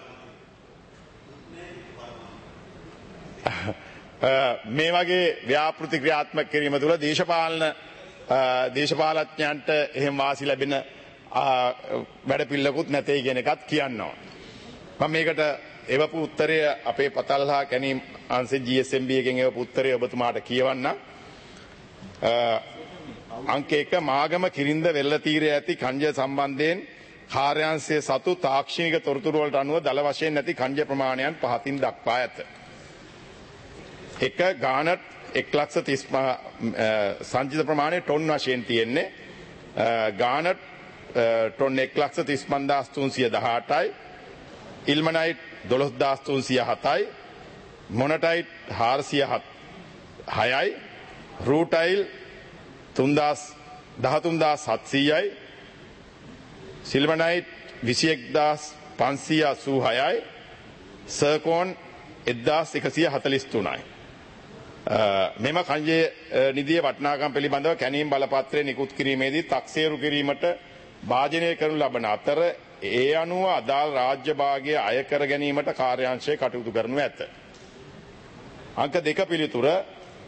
[SPEAKER 10] මේ වගේ ව්‍යාපෘති ක්‍රියාත්මක කිරීම තුළ දේශපාලන දේශපාලඥයන්ට එහෙම වාසි ලැබෙන වැඩ පිළිලකුත් නැtei කියන එකත් කියන්න ඕන. මම මේකට එවපු උත්තරය අපේ පතල්හා කැණීම් අංශේ ජී එස් එම් බී එකෙන් එවපු උත්තරය ඔබතුමාට කියවන්න. අංක එක මාගම කිරින්ද වෙල්ල තීරයේ ඇති කංජ සම්බන්ධයෙන් කාර්යාංශයේ සතු තාක්ෂණික තොරතුරු වලට අනුව දල වශයෙන් නැති කංජ ප්‍රමාණයන් පහතින් දක්වා ඇත. එක ගානට් එක් ලක්ෂ තිස් සංචිත ප්‍රමාණය ටොන් වශයෙන් තියෙන්නේ. ගානට් ටොන් එක් ලක්ෂ තිස් පන්දාස් තුන්සිය දහඅටයි. ඉල්මනයිට් දොළොස් දාස් තුන්සිය හතයි. මොනටයිට් හාරසිය හයයි. රූටයිල් දහතුන්දාස් හත්සීයයි. සිල්වනයිට් විසි එක්දාස් පන්සීය අසූ හයයි. සර්කෝන් එක්දාස් එකසිය හතලිස් තුනයි. මෙම කංජය නිදිය වටනාකම් පිළිබඳව කැණීම් බලපත්‍රය නිකුත් කිරීමේදී තක්සේරු කිරීමට භාජනය කරනු ලබන අතර ඒ අනුව අදාළ රාජ්‍ය භාගය අය කර ගැනීමට කාර්යාංශය කටයුතු කරනු ඇත. අංක දෙක පිළිතුර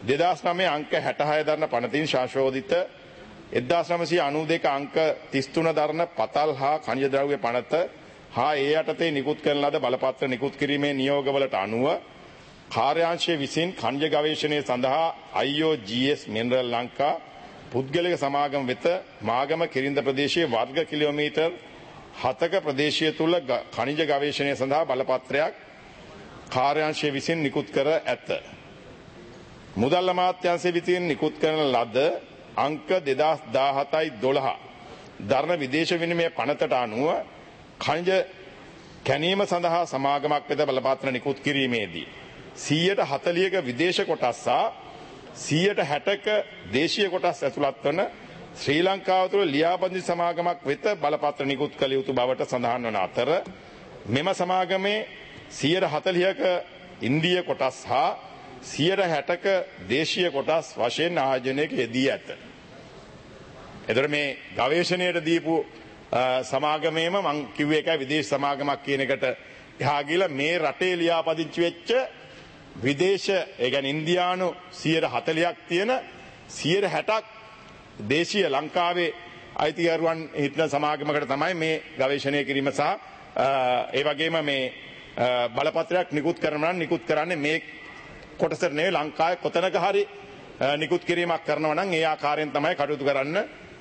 [SPEAKER 10] දෙදහස් නවය අංක හැටහය දරන පනතින් ශාශෝධිත එක්දාස් නවසිය අනූ දෙක අංක තිස් තුන දරන පතල් හා khනිජ ද්‍රව්‍ය පනත හා ඒ යටතේ නිකුත් කරන ලද බලපත්‍ර නිකුත් කිරීමේ නියෝගවලට අනුව කාර්යාංශය විසින් khනිජ ගවේෂණය සඳහා I O G S Mineral Lanka පුද්ගලික සමාගම වෙත මාගම කිරින්ද ප්‍රදේශයේ වර්ග කිලෝමීටර් හතක ප්‍රදේශය තුල khනිජ ගවේෂණය සඳහා බලපත්‍රයක් කාර්යාංශය විසින් නිකුත් කර ඇත. මුදල් අමාත්‍යාංශය විසින් නිකුත් කරන ලද අංක දෙදහස් දාහතයි දොළහ දරන විදේශ විනිමය පනතට අනුව khනිජ කැණීම සඳහා සමාගමක් වෙත බලපත්‍ර නිකුත් කිරීමේදී සියයට හතළිහක විදේශ කොටස් සහ සියයට හැටක දේශීය කොටස් ඇතුළත් වන ශ්‍රී ලංකාව තුළ ලියාපදිංචි සමාගමක් වෙත බලපත්‍ර නිකුත් කළ යුතු බවට සඳහන් වන අතර මෙම සමාගමේ සියයට හතළිහක ඉන්දිය කොටස් හා සියයට හැටක දේශීය කොටස් වශයෙන් ආයෝජනයක යෙදී ඇත. එතකොට මේ ගවේෂණයට දීපු සමාගමේම මං කිව්වේ එකයි විදේශ සමාගමක් කියන එකට එහා ගිහලා මේ රටේ ලියාපදිංචි වෙච්ච විදේශ ඒ කියන්නේ ඉන්දියානු සියයට හතළිහක් තියෙන සියයට හැටක් දේශීය ලංකාවේ අයිතිකරුවන් හිටන සමාගමකට තමයි මේ ගවේෂණය කිරීම සහ ඒ වගේම මේ බලපත්‍රයක් නිකුත් කරනවා නම් නිකුත් කරන්නේ මේ කොටසට නෙවෙයි ලංකාවේ කොතනක හරි නිකුත් කිරීමක් කරනවා නම් ඒ ආකාරයෙන් තමයි කටයුතු කරන්න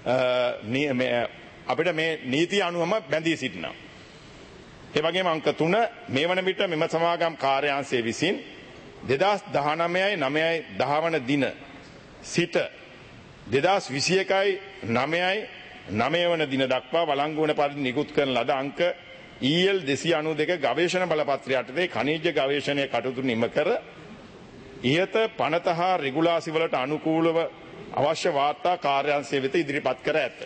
[SPEAKER 10] අපිට මේ නීතිය අනුවම බැඳී සිටිනවා. ඒ වගේම අංක තුන මේ වන විට මෙම සමාගම් කාර්යාංශය විසින් දෙදහස් දහනවයයි නවයයි දහ වන දින සිට දෙදහස් විසි එකයි නවයයි නවය වන දින දක්වා වළංගු වන පරිදි නිකුත් කරන ලද අංක E L දෙසිය අනූ දෙක ගවේෂණ බලපත්‍රය යටතේ khනිජ ගවේෂණය කටයුතු නිම කර ඉහත පනත හා රෙගුලාසි වලට අනුකූලව අවශ්‍ය වාර්තා කාර්යාංශය වෙත ඉදිරිපත් කර ඇත.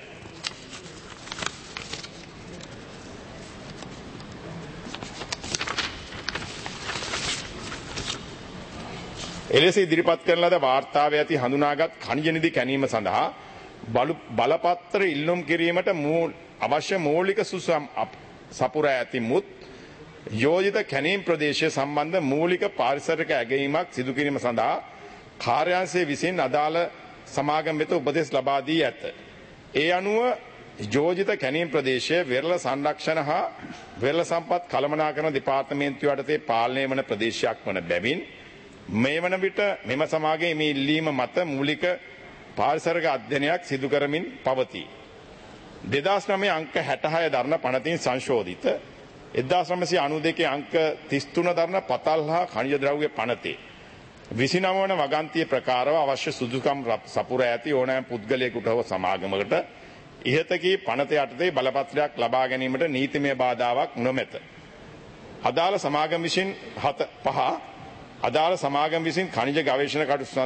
[SPEAKER 10] එලෙස ඉදිරිපත් කරන ලද වාර්තාවේ ඇති හඳුනාගත් khනිජ නිධි කැණීම සඳහා බලපත්‍ර ඉල්ලුම් කිරීමට අවශ්‍ය මූලික සුසම් සපුරා ඇති මුත් යෝජිත කැණීම් ප්‍රදේශය සම්බන්ධ මූලික පාරිසරික ඇගයීමක් සිදු කිරීම සඳහා කාර්යාංශය විසින් අදාළ සමාගම් වෙත උපදෙස් ලබා දී ඇත. ඒ අනුව යෝජිත කැණීම් ප්‍රදේශය වෙරළ සංරක්ෂණ හා වෙරළ සම්පත් කළමනාකරන දෙපාර්තමේන්තුව යටතේ පාලනය වන ප්‍රදේශයක් වන බැවින් මේ වන විට මෙම සමාගයේ මේ ඉල්ලීම මත මූලික පාරිසරික අධ්‍යයනයක් සිදු කරමින් පවතී. දෙදහස් නවය අංක හැටහය දරන පනතින් සංශෝධිත එක්දාස් නවසිය අනූ දෙක අංක තිස් තුන දරන පතල් හා khනිජ ද්‍රව්‍ය පනතේ විසිනව වන වගන්තිය ප්‍රකාරව අවශ්‍ය සුදුකම් සපුරා ඇති ඕනෑම පුද්ගලයෙකුට හෝ සමාගමකට ඉහත කී පනත යටතේ බලපත්‍රයක් ලබා ගැනීමට නීතිමය බාධාවක් නොමැත. අදාළ සමාගම විසින් හත පහ අදාළ සමාගම විසින් khනිජ ගවේෂණ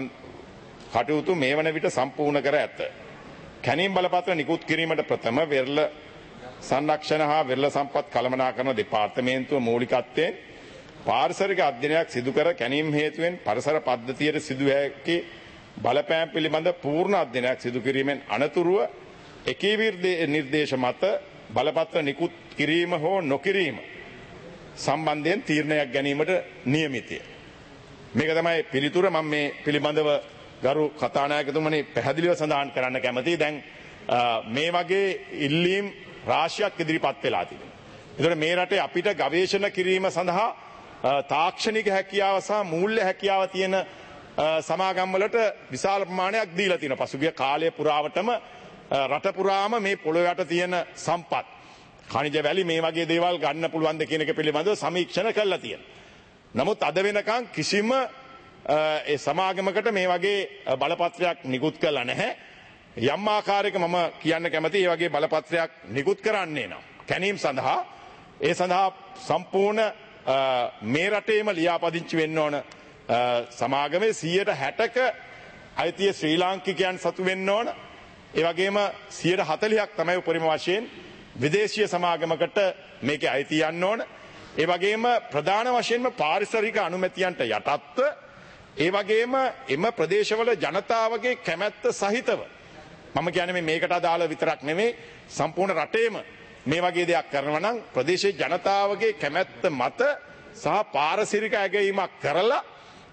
[SPEAKER 10] කටයුතු මේ වන විට සම්පූර්ණ කර ඇත. කැණීම් බලපත්‍ර නිකුත් කිරීමට ප්‍රථම වෙරළ සංරක්ෂණ හා වෙරළ සම්පත් කළමනාකරන දෙපාර්තමේන්තුව මූලිකත්වයෙන් පාරිසරික අධ්‍යයනයක් සිදු කර කැණීම් හේතුවෙන් පරිසර පද්ධතියට සිදු හැකි බලපෑම් පිළිබඳ පූර්ණ අධ්‍යයනයක් සිදු කිරීමෙන් අනතුරුව එකී නිර්දේශ මත බලපත්‍ර නිකුත් කිරීම හෝ නොකිරීම සම්බන්ධයෙන් තීරණයක් ගැනීමට නියමිතය. මේක තමයි පිළිතුර. මම මේ පිළිබඳව ගරු කතානායකතුමනි පැහැදිලිව සඳහන් කරන්න කැමතියි. දැන් මේ වගේ ඉල්ලීම් රාශියක් ඉදිරිපත් වෙලා තිබෙනවා. ඒතකොට මේ රටේ අපිට ගවේෂණ කිරීම සඳහා තාක්ෂණික හැකියාව සහ මූල්‍ය හැකියාව තියෙන සමාගම් වලට විශාල ප්‍රමාණයක් දීලා තියෙනවා. පසුගිය කාලය පුරාවටම රට පුරාම මේ පොළොව යට තියෙන සම්පත් khනිජ වැලි මේ වගේ දේවල් ගන්න පුළුවන්ද කියන එක පිළිබඳව සමීක්ෂණ කළා තියෙනවා. නමුත් අද වෙනකන් කිසිම ඒ සමාගමකට මේ වගේ බලපත්‍රයක් නිකුත් කළා නැහැ. යම් ආකාරයක මම කියන්න කැමති ඒ වගේ බලපත්‍රයක් නිකුත් කරන්නේ නම් කැණීම් සඳහා ඒ සඳහා සම්පූර්ණ මේ රටේම ලියාපදිංචි වෙන්න ඕන සමාගමේ සියයට හැටක අයිතිය ශ්‍රී ලාංකිකයන් සතු වෙන්න ඕන. ඒ වගේම සියයට හතළිහක් තමයි උපරිම වශයෙන් විදේශීය සමාගමකට මේකේ අයිතිය යන්න ඕන. ඒ වගේම ප්‍රධාන වශයෙන්ම පාරිසරික අනුමැතියන්ට යටත්ව ඒ වගේම එම ප්‍රදේශවල ජනතාවගේ කැමැත්ත සහිතව මම කියන්නේ මේකට අදාළ විතරක් නෙමෙයි සම්පූර්ණ රටේම මේ වගේ දෙයක් කරනවා නම් ප්‍රදේශයේ ජනතාවගේ කැමැත්ත මත සහ පාරිසරික ඇගයීමක් කරලා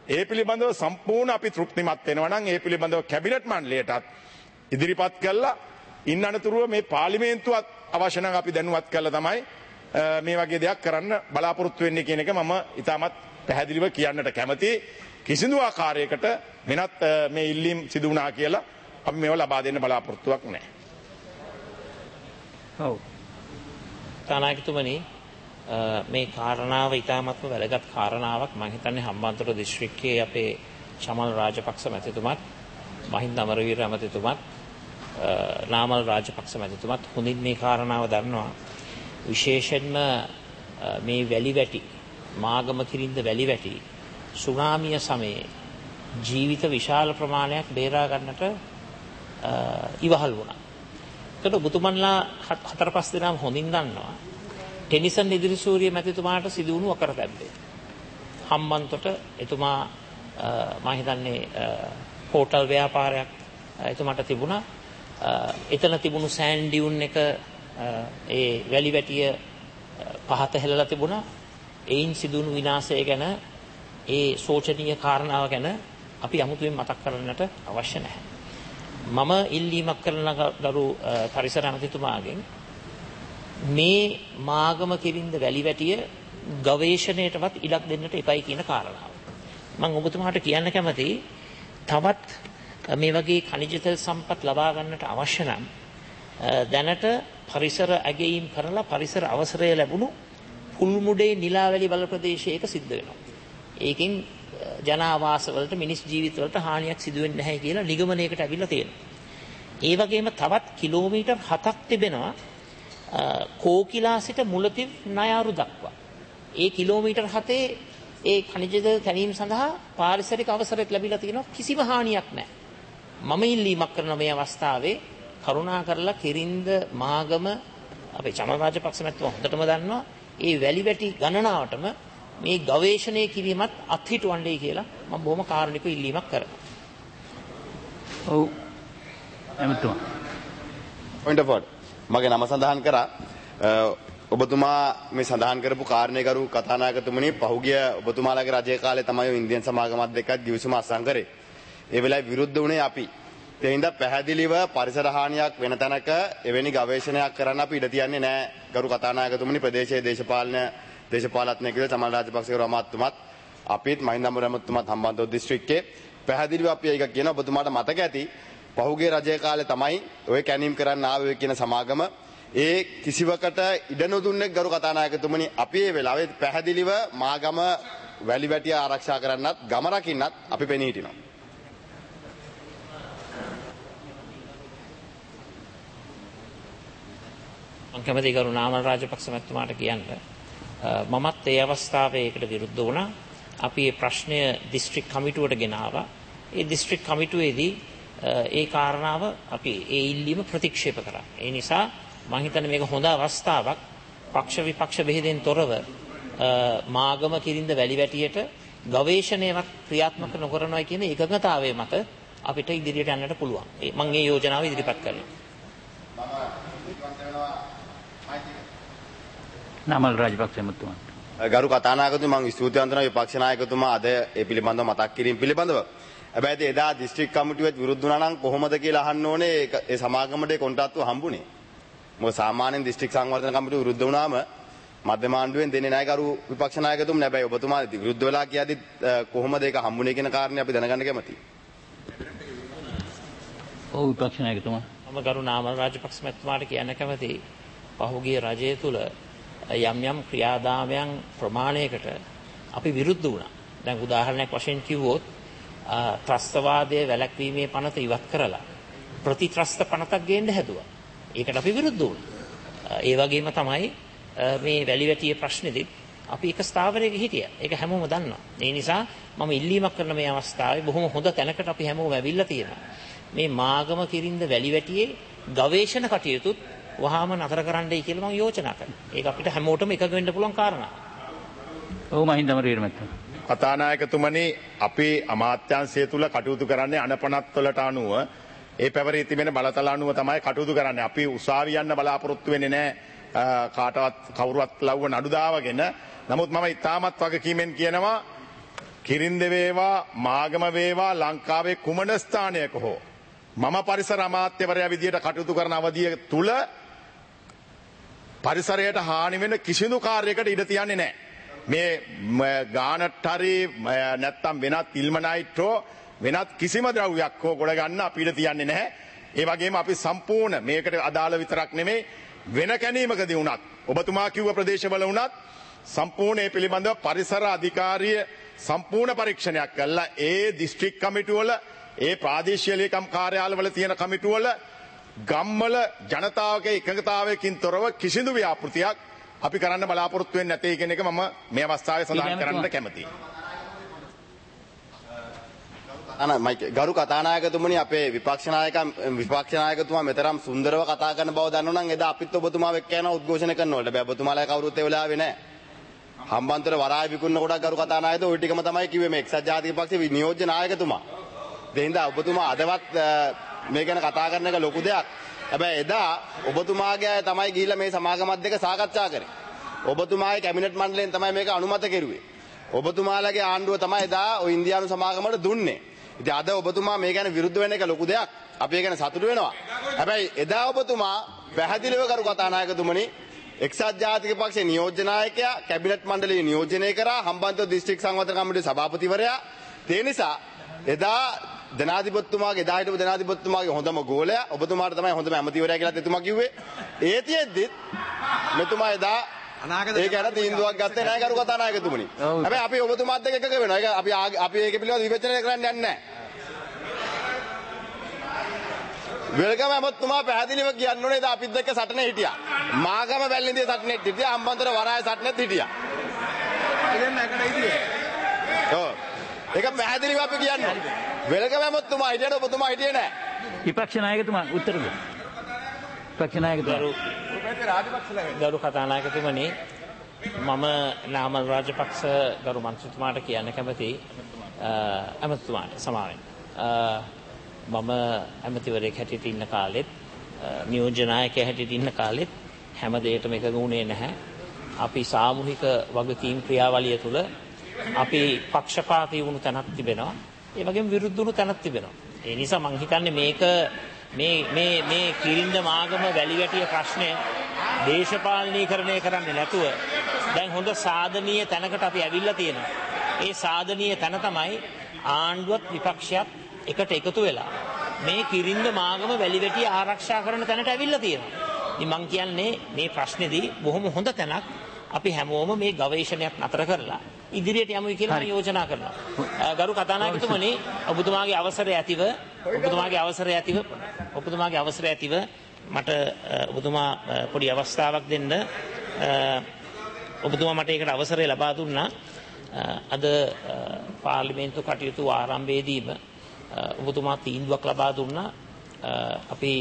[SPEAKER 10] ඒ පිළිබඳව සම්පූර්ණ අපි තෘප්තිමත් වෙනවා නම් ඒ පිළිබඳව කැබිනට් මණ්ඩලයටත් ඉදිරිපත් කළා ඉන්න අනතුරුව මේ පාර්ලිමේන්තුවත් අවශ්‍ය නම් අපි දැනුවත් කළා තමයි මේ වගේ දෙයක් කරන්න බලාපොරොත්තු වෙන්නේ කියන එක මම ඉතාමත් පැහැදිලිව කියන්නට කැමතියි. කිසිදු ආකාරයකට වෙනත් මේ ඉල්ලීම් සිදු වුණා කියලා අපි මේව ලබා දෙන්න බලාපොරොත්තුවක් නැහැ.
[SPEAKER 9] ඔව්. තානායකතුමනි මේ කාරණාව ඉතාමත්ම වැදගත් කාරණාවක්. මම හිතන්නේ හම්බන්තොට දිස්ත්‍රික්කයේ අපේ චමල් රාජපක්ෂ මැතිතුමත් මහින්ද අමරවීර මැතිතුමත් නාමල් රාජපක්ෂ මැතිතුමත් හොඳින් මේ කාරණාව දන්නවා. විශේෂයෙන්ම මේ වැලිවැටි මාගම කිරින්ද වැලිවැටි සුනාමිය සමයේ ජීවිත විශාල ප්‍රමාණයක් බේරා ගන්නට ඉවහල් වුණා. ඒකට ඔබතුමන්ලා හතර පහ දෙනාම හොඳින් දන්නවා ටෙනිසන් ඉදිරිසූරිය මැතිතුමාට සිදු වුණු අකරතැබ්බේ. හම්බන්තොට එතුමා මම හිතන්නේ හෝටල් ව්‍යාපාරයක් එතුමාට තිබුණා. එතන තිබුණු සෑන්ඩ් ඩියුන් එක ඒ වැලිවැටිය පහත හෙළලා තිබුණා. එයින් සිදුවුණු විනාශය ගැන ඒ සෝචනීය කාරණාව ගැන අපි අමුතුවෙන් මතක් කරන්නට අවශ්‍ය නැහැ. මම ඉල්ලීමක් කරන ගරු පරිසර අමාත්‍යතුමාගෙන් මේ මාගම කිරින්ද වැලිවැටිය ගවේෂණයටවත් ඉඩක් දෙන්නට එපයි කියන කාරණාව. මම ඔබතුමාට කියන්න කැමතියි තවත් මේ වගේ ඛනිජ තෙල් සම්පත් ලබා ගන්නට අවශ්‍ය නම් දැනට පරිසර ඇගයීම් කරලා පරිසර අවසරය ලැබුණු පුල්මුඩේ නිලාවැලි බල ප්‍රදේශයක සිද්ධ වෙනවා. ඒකෙන් ජන ආවාසවලට මිනිස් ජීවිතවලට හානියක් සිදු වෙන්නේ නැහැ කියලා නිගමනයකට අවිල්ලා තියෙනවා. ඒ වගේම තවත් කිලෝමීටර් හතක් තිබෙනවා කෝකිලා සිට මුලතිව් නයාරු දක්වා. ඒ කිලෝමීටර් හතේ ඒ ඛනිජ තෙල් කැණීම සඳහා පාරිසරික අවසරයක් ලැබිලා තියෙනවා. කිසිම හානියක් නැහැ. මම ඉල්ලීමක් කරන මේ අවස්ථාවේ කරුණා කරලා කිරින්ද මාගම අපේ චමල් රාජපක්ෂ මැතිතුමා හොඳටම දන්නවා ඒ වැලිවැටි ගණනාවටම මේ ගවේෂණය කිරීමත් අත්හිටුවන්නේ කියලා මම බොහොම කාරුණික ඉල්ලීමක් කරනවා.
[SPEAKER 1] ඔව්. එමෙතුමා.
[SPEAKER 11] Point of order. මගේ නම සඳහන් කරා ඔබතුමා මේ සඳහන් කරපු කාරණේ කරු කතානායකතුමනි පහුගිය ඔබතුමාලාගේ රජයේ කාලේ තමයි ඉන්දියන් සමාගමත් එක්කත් ගිවිසුම අත්සන් කරේ. ඒ වෙලාවේ විරුද්ධ වුණේ අපි. ඒ හින්දා පැහැදිලිව පරිසර හානියක් වෙන තැනක එවැනි ගවේෂණයක් කරන්න අපි ඉඩ තියන්නේ නැහැ. ගරු කතානායකතුමනි ප්‍රදේශයේ දේශපාලන දේශපාලඥයෙක් විදිහට චමල් රාජපක්ෂ ගරු අමාත්‍යතුමත් අපිත් මහින්ද අමරමතුමත් හම්බන්තොට දිස්ත්‍රික්කයේ පැහැදිලිව අපි ඒක කියන ඔබතුමාට මතක ඇති. පහුගිය රජයේ කාලේ තමයි ඔය කැනීම් කරන්න ආවේ කියන සමාගම ඒ කිසිවකට ඉඩ නොදුන්නේ ගරු කතානායකතුමනි අපි ඒ වෙලාවේ පැහැදිලිව මාගම වැලිවැටිය ආරක්ෂා කරන්නත් ගම රකින්නත් අපි පෙනී හිටිනවා.
[SPEAKER 9] මම කැමති කරු නාමල් රාජපක්ෂ මැතිතුමාට කියන්න මමත් ඒ අවස්ථාවේ ඒකට විරුද්ධ වුණා. අපි මේ ප්‍රශ්නය දිස්ත්‍රික් කමිටුවට ගෙනාවා. ඒ දිස්ත්‍රික් කමිටුවේදී ඒ කාරණාව අපි ඒ ඉල්ලීම ප්‍රතික්ෂේප කරා. ඒ නිසා මම හිතන්නේ මේක හොඳ අවස්ථාවක් පක්ෂ විපක්ෂ බෙහෙදෙන් තොරව මාගම කිරින්ද වැලිවැටියට ගවේෂණයක් ක්‍රියාත්මක නොකරනවා කියන එකඟතාවය මත අපිට ඉදිරියට යන්නට පුළුවන්. මම මේ යෝජනාව ඉදිරිපත් කරනවා.
[SPEAKER 1] නාමල් රාජපක්ෂ මැතිතුමා.
[SPEAKER 11] ගරු කතානායකතුමා මම ස්තුතිවන්ත වෙනවා විපක්ෂ නායකතුමා අද ඒ පිළිබඳව මතක් කිරීම පිළිබඳව. හැබැයි එදා දිස්ත්‍රික් කමිටුවෙත් විරුද්ධ වුණා නම් කොහොමද කියලා අහන්න ඕනේ ඒ සමාගමට කොන්ත්‍රාත්තුව හම්බුනේ. මොකද සාමාන්‍යයෙන් දිස්ත්‍රික් සංවර්ධන කමිටුව විරුද්ධ වුණාම මධ්‍යම ආණ්ඩුවෙන් දෙන්නේ නැහැ ගරු විපක්ෂ නායකතුමනි. හැබැයි ඔබතුමා විරුද්ධ වෙලා කියද්දි කොහොමද ඒක හම්බුනේ කියන කාරණේ අපි දැනගන්න කැමතියි.
[SPEAKER 1] ඔව් විපක්ෂ නායකතුමා.
[SPEAKER 9] මම ගරු නාමල් රාජපක්ෂ මැතිතුමාට කියන්න කැමතියි පහුගිය රජය තුල යම් යම් ක්‍රියාදාමයන් ප්‍රමාණයකට අපි විරුද්ධ වුණා. දැන් උදාහරණයක් වශයෙන් කිව්වොත් ත්‍රස්තවාදයේ වැළැක්වීමේ පනත ඉවත් කරලා ප්‍රතිත්‍රස්ත පනතක් ගේන්න හැදුවා. ඒකට අපි විරුද්ධ වුණා. ඒ වගේම තමයි මේ වැලිවැටියේ ප්‍රශ්නේදී අපි එක ස්ථාවරයක හිටියා. ඒක හැමෝම දන්නවා. ඒ නිසා මම ඉල්ලීමක් කරන මේ අවස්ථාවේ බොහොම හොඳ තැනකට අපි හැමෝම ඇවිල්ලා තියෙනවා. මේ මාගම කිරින්ද වැලිවැටියේ ගවේෂණ කටයුතුත් වහාම නතර කරන්නයි කියලා මම යෝජනා කරනවා. ඒක අපිට හැමෝටම එකග වෙන්න පුළුවන් කාරණා.
[SPEAKER 1] ඔව් මහින්ද අමරවීර මැතිතුමා.
[SPEAKER 10] කතානායකතුමනි අපි අමාත්‍යාංශය තුල කටයුතු කරන්නේ අනපනත් වලට අනුව ඒ පැවරී තිබෙන බලතල අනුව තමයි කටයුතු කරන්නේ. අපි උසාවි යන්න බලාපොරොත්තු වෙන්නේ නැහැ කාටවත් කවුරුවත් ලව්ව නඩු දාවගෙන. නමුත් මම ඉතාමත් වගකීමෙන් කියනවා කිරින්ද වේවා මාගම වේවා ලංකාවේ කුමන ස්ථානයක හෝ මම පරිසර අමාත්‍යවරයා විදියට කටයුතු කරන අවධිය තුල පරිසරයට හානි වෙන කිසිදු කාර්යයකට ඉඩ තියන්නේ නැහැ. මේ ගානට් හරි නැත්තම් වෙනත් ඉල්මනයිට් හෝ වෙනත් කිසිම ද්‍රව්‍යයක් හෝ ගොඩ ගන්න අපි ඉඩ තියන්නේ නැහැ. ඒ වගේම අපි සම්පූර්ණ මේකට අදාළ විතරක් නෙමෙයි වෙන කැණීමකදී වුණත් ඔබතුමා කිව්ව ප්‍රදේශවල වුණත් සම්පූර්ණ ඒ පිළිබඳව පරිසර අධිකාරිය සම්පූර්ණ පරීක්ෂණයක් කළා. ඒ දිස්ත්‍රික් කමිටුවල ඒ ප්‍රාදේශීය ලේකම් කාර්යාලවල තියෙන කමිටුවල ගම්වල ජනතාවගේ එකඟතාවයකින් තොරව කිසිදු ව්‍යාපෘතියක් අපි කරන්න බලාපොරොත්තු වෙන්නේ නැtei කියන එක මම මේ අවස්ථාවේ සඳහන් කරන්න කැමතියි.
[SPEAKER 11] අන මයික් ගරු කතානායකතුමනි අපේ විපක්ෂ නායක විපක්ෂ නායකතුමා මෙතරම් සුන්දරව කතා කරන බව දන්නවනම් එදා අපිත් ඔබතුමාව එක්ක යන උද්ඝෝෂණ කරනවලට බෑ ඔබතුමාලා කවුරුත් ඒ වෙලාවේ නැහැ. හම්බන්තොට වරාය විකුණන කොටක් ගරු කතානායකතු ওই ටිකම තමයි කිව්වේ මේ එක්සත් ජාතික පක්ෂයේ නියෝජ්‍ය නායකතුමා. දෙහින්දා ඔබතුමා අදවත් මේ ගැන කතා කරන එක ලොකු දෙයක්. හැබැයි එදා ඔබතුමාගේ අය තමයි ගිහිල්ලා මේ සමාගමත් එක්ක සාකච්ඡා කරේ. ඔබතුමාගේ කැබිනට් මණ්ඩලයෙන් තමයි මේක අනුමත කෙරුවේ. ඔබතුමාලගේ ආණ්ඩුව තමයි එදා ඔය ඉන්දියානු සමාගමට දුන්නේ. ඉතින් අද ඔබතුමා මේ ගැන විරුද්ධ වෙන එක ලොකු දෙයක්. අපි ඒ ගැන සතුටු වෙනවා. හැබැයි එදා ඔබතුමා පැහැදිලිව කරු කතානායකතුමනි එක්සත් ජාතික පක්ෂයේ නියෝජ්‍ය නායකයා කැබිනට් මණ්ඩලය නියෝජනය කරා හම්බන්තොට දිස්ත්‍රික් සංවර්ධන කමිටුවේ සභාපතිවරයා. ඒ නිසා එදා ජනාධිපතිතුමාගේ එදා හිටපු ජනාධිපතිතුමාගේ හොඳම ගෝලයා ඔබතුමාට තමයි හොඳම ඇමතිවරයා කියලා එතුමා කිව්වේ. ඒ තියෙද්දිත් මෙතුමා එදා ඒ ගැන තීන්දුවක් ගත්තේ නැහැ කරු කතානායකතුමනි. හැබැයි අපි ඔබතුමාත් එක්ක එකක වෙනවා. ඒක අපි අපි ඒක පිළිබඳව විවේචනය කරන්න යන්නේ නැහැ. වෙල්කම ඇමතුමා පැහැදිලිව කියන්න ඕනේ එදා අපිත් එක්ක සටනේ හිටියා. මාගම වැල්ලින්දියේ සටනේත් හිටියා. හම්බන්තොට වරාය සටනේත් හිටියා. ඉතින් නැකට හිටියේ. ඔව්. ඒක පැහැදිලිව අපි කියන්න ඕනේ. වෙල්කම ඇමතුමා හිටියට ඔබතුමා හිටියේ නැහැ.
[SPEAKER 1] විපක්ෂ නායකතුමා උත්තර දෙන්න. විපක්ෂ නායකතුමා
[SPEAKER 9] ගරු කතානායකතුමනි මම නාමල් රාජපක්ෂ ගරු මන්ත්‍රීතුමාට කියන්න කැමති ඇමතිතුමාට සමාවෙන්න. මම ඇමතිවරයෙක් හැටියට ඉන්න කාලෙත් නියෝජ්‍ය නායකයා හැටියට ඉන්න කාලෙත් හැම දෙයකටම එකග වුණේ නැහැ. අපි සාමූහික වගකීම් ක්‍රියාවලිය තුළ අපි පක්ෂපාතී වුණු තැනක් තිබෙනවා. ඒ වගේම විරුද්ධ වුණු තැනක් තිබෙනවා. ඒ නිසා මම හිතන්නේ මේක මේ මේ මේ කිරින්ද මාගම වැලිවැටිය ප්‍රශ්නය දේශපාලනීකරණය කරන්නේ නැතුව දැන් හොඳ සාධනීය තැනකට අපි ඇවිල්ලා තියෙනවා. ඒ සාධනීය තැන තමයි ආණ්ඩුවත් විපක්ෂයත් එකට එකතු වෙලා මේ කිරින්ද මාගම වැලිවැටිය ආරක්ෂා කරන තැනට ඇවිල්ලා තියෙනවා. ඉතින් මම කියන්නේ මේ ප්‍රශ්නේදී බොහොම හොඳ තැනක් අපි හැමෝම මේ ගවේෂණයක් නතර කරලා ඉදිරියට යමු කියලා යෝජනා කරනවා. ගරු කතානායකතුමනි ඔබතුමාගේ අවසරය ඇතිව ඔබතුමාගේ අවසරය ඇතිව ඔබතුමාගේ අවසරය ඇතිව මට ඔබතුමා පොඩි අවස්ථාවක් දෙන්න ඔබතුමා මට ඒකට අවසරය ලබා දුන්නා. අද පාර්ලිමේන්තු කටයුතු ආරම්භයේදීම ඔබතුමා තීන්දුවක් ලබා දුන්නා. අපි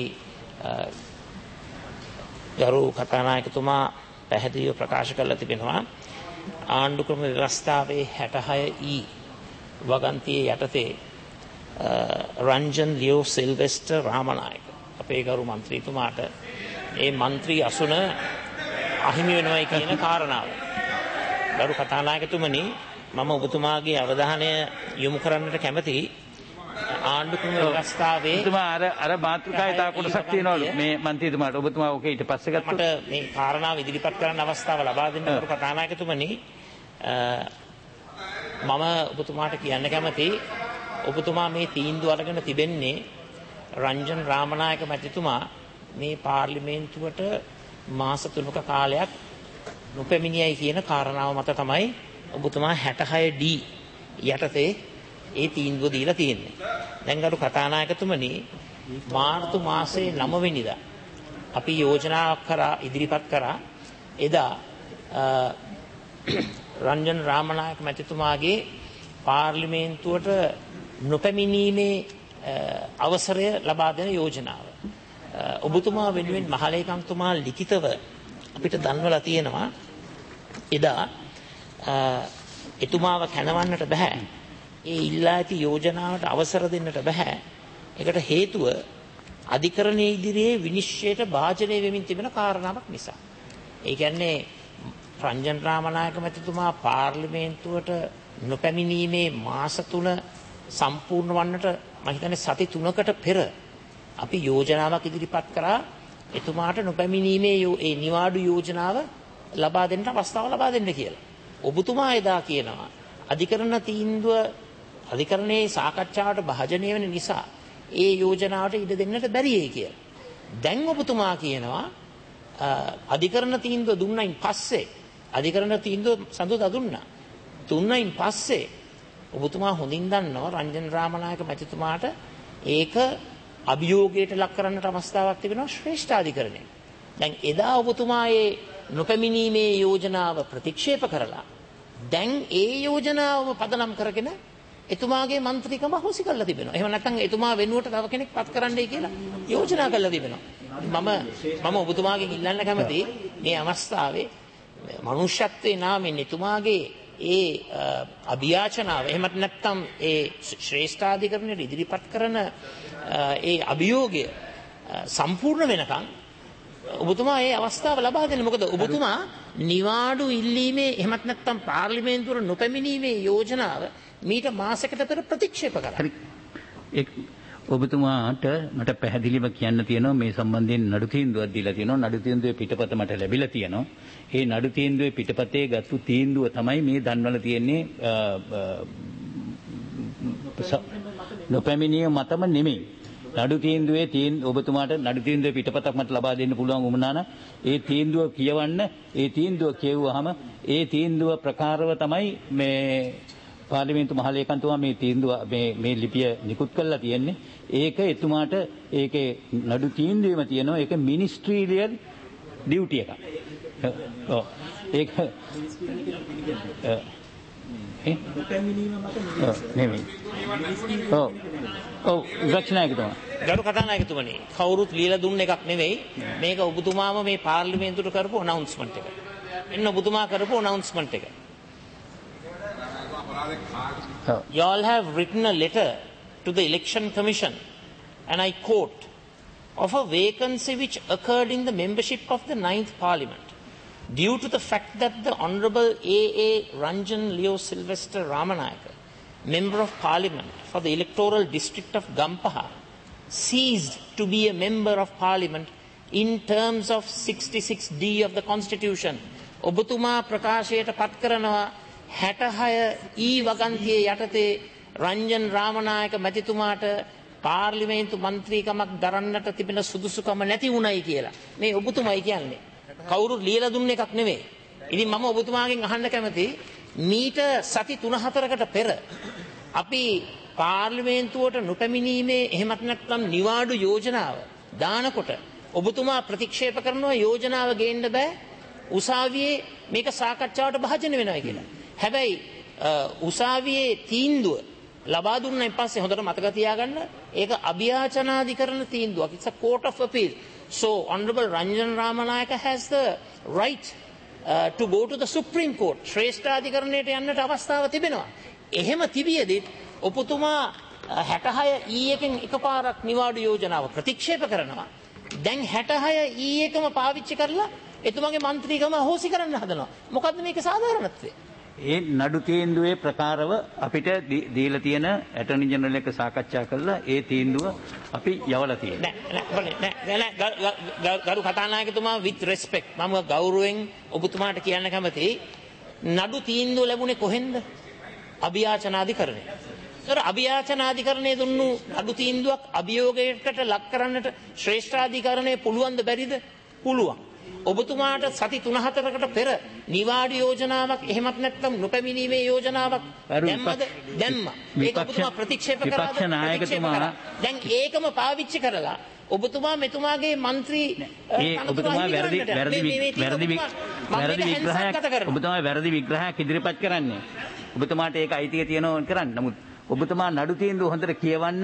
[SPEAKER 9] ගරු කතානායකතුමා පැහැදිලිව ප්‍රකාශ කරලා තිබෙනවා ආණ්ඩු ක්‍රම ව්‍යවස්ථාවේ හැටහය ඊ වගන්තියේ යටතේ රංජන් ලියෝ සිල්වෙස්ටර් රාමනායක අපේ ගරු මන්ත්‍රීතුමාට ඒ මන්ත්‍රී අසුන අහිමි වෙනවයි කියන කාරණාව. ගරු කතානායකතුමනි මම ඔබතුමාගේ අවධානය යොමු කරන්නට කැමතියි ආණ්ඩු ක්‍රම ව්‍යවස්ථාවේ
[SPEAKER 1] ඔබතුමා අර අර මාතෘකාවේ තව කොටසක් තියෙනවලු මේ මන්ත්‍රීතුමාට ඔබතුමා ඕකේ ඊට පස්සේ ගත්තොත්
[SPEAKER 9] මට මේ කාරණාව ඉදිරිපත් කරන්න අවස්ථාව ලබා දෙන්න කරු කතානායකතුමනි මම ඔබතුමාට කියන්න කැමතියි ඔබතුමා මේ තීන්දුව අරගෙන තිබෙන්නේ රංජන් රාමනායක මැතිතුමා මේ පාර්ලිමේන්තුවට මාස තුනක කාලයක් නොපැමිණියයි කියන කාරණාව මත තමයි ඔබතුමා හැටහය ඩී යටතේ ඒ තීන්දුව දීලා තියෙන්නේ. දැන් ගරු කතානායකතුමනි මාර්තු මාසයේ නව වෙනිදා අපි යෝජනාවක් කරා ඉදිරිපත් කරා එදා රංජන් රාමනායක මැතිතුමාගේ පාර්ලිමේන්තුවට නොපැමිණීමේ අවසරය ලබා දෙන යෝජනාව. ඔබතුමා වෙනුවෙන් මහලේකම්තුමා ලිඛිතව අපිට දන්වලා තියෙනවා එදා එතුමාව කැනවන්නට බෑ. ඒ ඉල්ලා ඇති යෝජනාවට අවසර දෙන්නට බෑ. ඒකට හේතුව අධිකරණයේ ඉදිරියේ විනිශ්චයට භාජනය වෙමින් තිබෙන කාරණාවක් නිසා. ඒ කියන්නේ රංජන් රාමනායක මැතිතුමා පාර්ලිමේන්තුවට නොපැමිණීමේ මාස තුන සම්පූර්ණ වන්නට මම හිතන්නේ සති තුනකට පෙර අපි යෝජනාවක් ඉදිරිපත් කරා එතුමාට නොපැමිණීමේ ඒ නිවාඩු යෝජනාව ලබා දෙන්න අවස්ථාව ලබා දෙන්න කියලා. ඔබතුමා එදා කියනවා අධිකරණ තීන්දුව අධිකරණයේ සාකච්ඡාවට භාජනය වෙන නිසා ඒ යෝජනාවට ඉඩ දෙන්නට බැරියයි කියලා. දැන් ඔබතුමා කියනවා අධිකරණ තීන්දුව දුන්නයින් පස්සේ අධිකරණ තීන්දුව සඳුදා දුන්නා. දුන්නයින් පස්සේ ඔබතුමා හොඳින් දන්නවා රංජන් රාමනායක මැතිතුමාට ඒක අභියෝගයට ලක් කරන්නට අවස්ථාවක් තිබෙනවා ශ්‍රේෂ්ඨාධිකරණය. දැන් එදා ඔබතුමා ඒ නොපැමිණීමේ යෝජනාව ප්‍රතික්ෂේප කරලා දැන් ඒ යෝජනාව පදනම් කරගෙන එතුමාගේ මන්ත්‍රීකම අහෝසි කරලා තිබෙනවා. එහෙම නැත්නම් එතුමා වෙනුවට තව කෙනෙක් පත් කරන්නයි කියලා යෝජනා කරලා තිබෙනවා. මම මම ඔබතුමාගෙන් ඉල්ලන්න කැමතියි මේ අවස්ථාවේ මනුෂ්‍යත්වයේ නාමයෙන් එතුමාගේ ඒ අභියාචනාව එහෙමත් නැත්නම් ඒ ශ්‍රේෂ්ඨාධිකරණයට ඉදිරිපත් කරන ඒ අභියෝගය සම්පූර්ණ වෙනකන් ඔබතුමා ඒ අවස්ථාව ලබා දෙන්න. මොකද ඔබතුමා නිවාඩු ඉල්ලීමේ එහෙමත් නැත්නම් පාර්ලිමේන්තුවට නොපැමිණීමේ යෝජනාව මීට මාසයකට පෙර ප්‍රතික්ෂේප කරා.
[SPEAKER 1] හරි. ඔබතුමාට මට පැහැදිලිව කියන්න තියෙනවා මේ සම්බන්ධයෙන් නඩු තීන්දුවක් දීලා තියෙනවා. නඩු තීන්දුවේ පිටපත මට ලැබිලා තියෙනවා. ඒ නඩු තීන්දුවේ පිටපතේ ගත්තු තීන්දුව තමයි මේ දන්වල තියෙන්නේ නොපැමිණීම මතම නෙමෙයි. නඩු තීන්දුවේ තීන් ඔබතුමාට නඩු තීන්දුවේ පිටපතක් මට ලබා දෙන්න පුළුවන් වුණා නම් ඒ තීන්දුව කියවන්න. ඒ තීන්දුව කියවුවාම ඒ තීන්දුව ප්‍රකාරව තමයි මේ පාර්ලිමේන්තු මහලේකම්තුමා මේ තීන්දුව මේ මේ ලිපිය නිකුත් කරලා තියෙන්නේ. ඒක එතුමාට ඒකේ නඩු තීන්දුවෙම තියෙනවා ඒක මිනිස්ට්‍රීලියල් ඩියුටි එකක්. ඔව් ඒක ඒ නෙමෙයි. ඔව් ඔව් ගක්ෂනායකතුමා
[SPEAKER 9] ගරු කතානායකතුමනි කවුරුත් ලියලා දුන්න එකක් නෙවෙයි මේක ඔබතුමාම මේ පාර්ලිමේන්තුවට කරපු අනවුන්ස්මන්ට් එක. එන්න ඔබතුමා කරපු අනවුන්ස්මන්ට් එක. You all have written a letter to the Election Commission, and I quote, of a vacancy which occurred in the membership of the ninth Parliament, due to the fact that the Honourable A A Ranjan Leo Sylvester Ramanayaka, Member of Parliament for the electoral district of Gampaha, ceased to be a Member of Parliament in terms of sixty-six D of the Constitution. ඔබතුමා ප්‍රකාශයට පත් කරනවා හැටහය ඊ වගන්තියේ යටතේ රංජන් රාමනායක මැතිතුමාට පාර්ලිමේන්තු මන්ත්‍රීකමක් දරන්නට තිබෙන සුදුසුකම නැති වුණයි කියලා. මේ ඔබතුමායි කියන්නේ. කවුරුත් ලියලා දුන්න එකක් නෙවෙයි. ඉතින් මම ඔබතුමාගෙන් අහන්න කැමතියි මීට සති තුන හතරකට පෙර අපි පාර්ලිමේන්තුවට නොපැමිණීමේ එහෙමත් නැත්නම් නිවාඩු යෝජනාව දානකොට ඔබතුමා ප්‍රතික්ෂේප කරනවා යෝජනාව ගේන්න බෑ උසාවියේ මේක සාකච්ඡාවට භාජනය වෙනවා කියලා. හැබැයි උසාවියේ තීන්දුව ලබා දුන්නායින් පස්සේ හොඳට මතක තියාගන්න ඒක අභියාචනාධිකරණ තීන්දුවක්. It's a court of appeal. So Honorable Ranjan Ramanayaka has the right uh, to go to the Supreme Court. ශ්‍රේෂ්ඨාධිකරණයට යන්නට අවස්ථාව තිබෙනවා. එහෙම තිබියදී ඔබතුමා හැටහය ඊ එකෙන් එකපාරක් නිවාඩු යෝජනාව ප්‍රතික්ෂේප කරනවා. දැන් හැටහය ඊ එකම පාවිච්චි කරලා එතුමාගේ මන්ත්‍රීකම අහෝසි කරන්න හදනවා. මොකද්ද මේකේ සාධාරණත්වය?
[SPEAKER 1] ඒ නඩු තීන්දුවේ ප්‍රකාරව අපිට දීලා තියෙන ඇටර්නි ජනරල් එක සාකච්ඡා කරලා ඒ තීන්දුව අපි යවලා තියෙනවා.
[SPEAKER 9] නෑ නෑ නෑ ගරු කතානායකතුමා with respect මම ගෞරවයෙන් ඔබතුමාට කියන්න කැමතියි නඩු තීන්දුව ලැබුණේ කොහෙන්ද? අභියාචනාධිකරණය. ඒතර අභියාචනාධිකරණය දුන්නු නඩු තීන්දුවක් අභියෝගයකට ලක් කරන්නට ශ්‍රේෂ්ඨාධිකරණය පුළුවන් ද බැරිද? පුළුවන්. ඔබතුමාට සති තුන හතරකට පෙර නිවාඩු යෝජනාවක් එහෙමත් නැත්නම් නොපැමිණීමේ යෝජනාවක් දැම්මද? දැම්මා. ඒක ඔබතුමා ප්‍රතික්ෂේප කරාද?
[SPEAKER 1] නායකතුමා
[SPEAKER 9] දැන් ඒකම පාවිච්චි කරලා ඔබතුමා මෙතුමාගේ മന്ത്രി
[SPEAKER 1] ඒ ඔබතුමා වැරදි වැරදි වැරදි වැරදි විග්‍රහයක් ඔබතුමා වැරදි විග්‍රහයක් ඉදිරිපත් කරන්නේ. ඔබතුමාට ඒක අයිතිය තියෙනවා කරන්න. නමුත් ඔබතුමා නඩු තීන්දුව හොඳට කියවන්න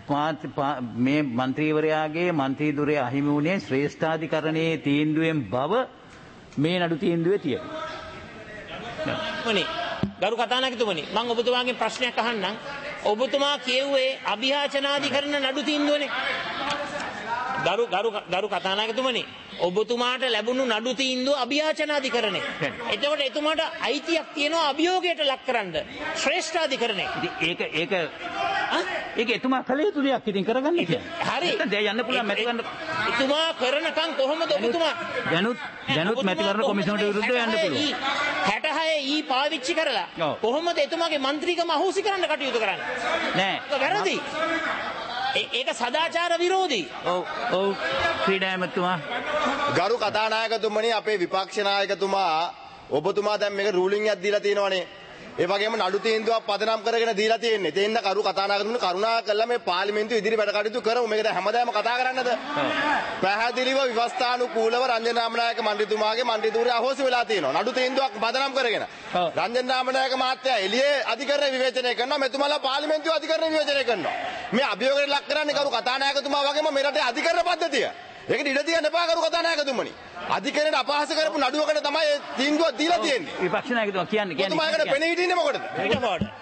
[SPEAKER 1] මේ മന്ത്രിවරයාගේ മന്ത്രി දුරේ අහිමි වුණේ ශ්‍රේෂ්ඨාධිකරණයේ තීන්දුවෙන් බව මේ නඩු තීන්දුවේ තියෙනවා.
[SPEAKER 9] මොනේ ගරු කතානායකතුමනි මම ඔබතුමාගෙන් ප්‍රශ්නයක් අහන්නම්. ඔබතුමා කියුවේ අභියාචනාධිකරණ නඩු තීන්දුවනේ. ගරු ගරු ගරු කතානායකතුමනි ඔබතුමාට ලැබුණු නඩු තීන්දුව අභියාචනාධිකරණය. එතකොට එතුමාට අයිතියක් තියෙනවා අභියෝගයට ලක් කරන්න ශ්‍රේෂ්ඨාධිකරණය.
[SPEAKER 1] ඒක ඒක ඒක එතුමා කළ යුතු දෙයක් ඉතින් කරගන්න කියන්නේ.
[SPEAKER 9] හරි.
[SPEAKER 1] දැන් යන්න පුළුවන් මැතිවරණ
[SPEAKER 9] එතුමා කරනකම් කොහොමද ඔබතුමා
[SPEAKER 1] දැනුත් දැනුත් මැතිවරණ කොමිසමට විරුද්ධව යන්න පුළුවන්.
[SPEAKER 9] හැටහය ඊ පාවිච්චි කරලා කොහොමද එතුමාගේ මන්ත්‍රීකම අහෝසි කරන්න කටයුතු කරන්නේ?
[SPEAKER 1] නෑ.
[SPEAKER 9] ඒක වැරදි. ඒක සදාචාර විරෝධී.
[SPEAKER 1] ඔව් ඔව් ක්‍රීඩා ඇමතුමා
[SPEAKER 11] ගරු කතානායකතුමනි අපේ විපක්ෂ නායකතුමා ඔබතුමා දැන් මේක රූලින් එකක් දීලා තියෙනවනේ. ඒ වගේම නඩු තීන්දුවක් පදනම් කරගෙන දීලා තියෙන්නේ. ඒ හින්දා කරු කතානායකතුමනි කරුණා කළා මේ පාර්ලිමේන්තුව ඉදිරි වැඩ කටයුතු කරමු. මේක දැන් හැමදාම කතා කරන්නද? පැහැදිලිව විවස්ථානුකූලව රංජන නාමනායක මන්ත්‍රීතුමාගේ මන්ත්‍රීතුමා අහෝසි වෙලා තියෙනවා. නඩු තීන්දුවක් පදනම් කරගෙන. රංජන නාමනායක මහත්තයා එළියේ අධිකරණ විවේචනය කරනවා. මෙතුමාලා පාර්ලිමේන්තුව අධිකරණ විවේචනය කරනවා. මේ අභියෝගයට ලක් කරන්නේ කරු කතානායකතුමා වගේම මේ රටේ අධිකරණ පද්ධතිය. ඒකට ඉඩ තියන්න එපා කරු කතානායකතුමනි. අධිකරණයට අපහාස කරපු නඩුවකට තමයි තීන්දුව දීලා තියෙන්නේ.
[SPEAKER 1] විපක්ෂ නායකතුමා කියන්නේ කියන්නේ.
[SPEAKER 11] ඔබතුමාකට පෙනී හිටින්නේ මොකටද?
[SPEAKER 9] point of order.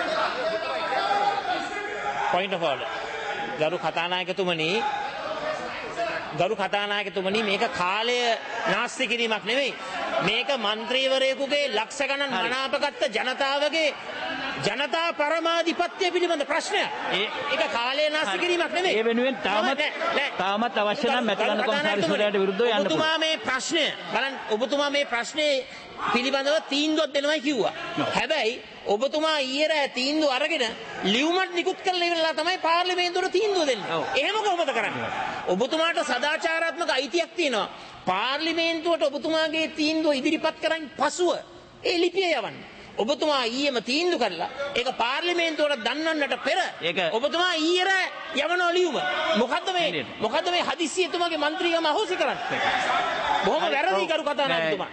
[SPEAKER 9] point of order. ගරු කතානායකතුමනි ගරු කතානායකතුමනි මේක කාලය නාස්ති කිරීමක් නෙවෙයි. මේක මන්ත්‍රීවරයෙකුගේ ලක්ෂ ගණන් මනාපගත්ත ජනතාවගේ ජනතා පරමාධිපත්‍ය පිළිබඳ ප්‍රශ්නයක්. ඒක කාලය නාස්ති කිරීමක් නෙවෙයි.
[SPEAKER 1] ඒ වෙනුවෙන් තාමත් තාමත් අවශ්‍ය නම් මැතිවරණ කොමසාරිස්වරයාට විරුද්ධව යන්න පුළුවන්.
[SPEAKER 9] ඔබතුමා මේ ප්‍රශ්නය බලන්න ඔබතුමා මේ ප්‍රශ්නේ පිළිබඳව තීන්දුවක් දෙනවයි කිව්වා. හැබැයි ඔබතුමා ඊයේ රෑ තීන්දුව අරගෙන ලියුමක් නිකුත් කරලා ඉවරලා තමයි පාර්ලිමේන්තුවට තීන්දුව දෙන්නේ. එහෙම කොහොමද කරන්නේ? ඔබතුමාට සදාචාරාත්මක අයිතියක් තියෙනවා. පාර්ලිමේන්තුවට ඔබතුමාගේ තීන්දුව ඉදිරිපත් කරන් පසුව ඒ ලිපිය යවන්න. ඔබතුමා ඊයේම තීන්දුව කරලා ඒක පාර්ලිමේන්තුවට දන්වන්නට පෙර ඔබතුමා ඊයේ රෑ යවන ලියුම මොකද්ද මේ මොකද්ද මේ හදිස්සිය එතුමාගේ മന്ത്രിකම අහෝසි කරන්නේ? බොහොම වැරදි කරු කතානායකතුමා.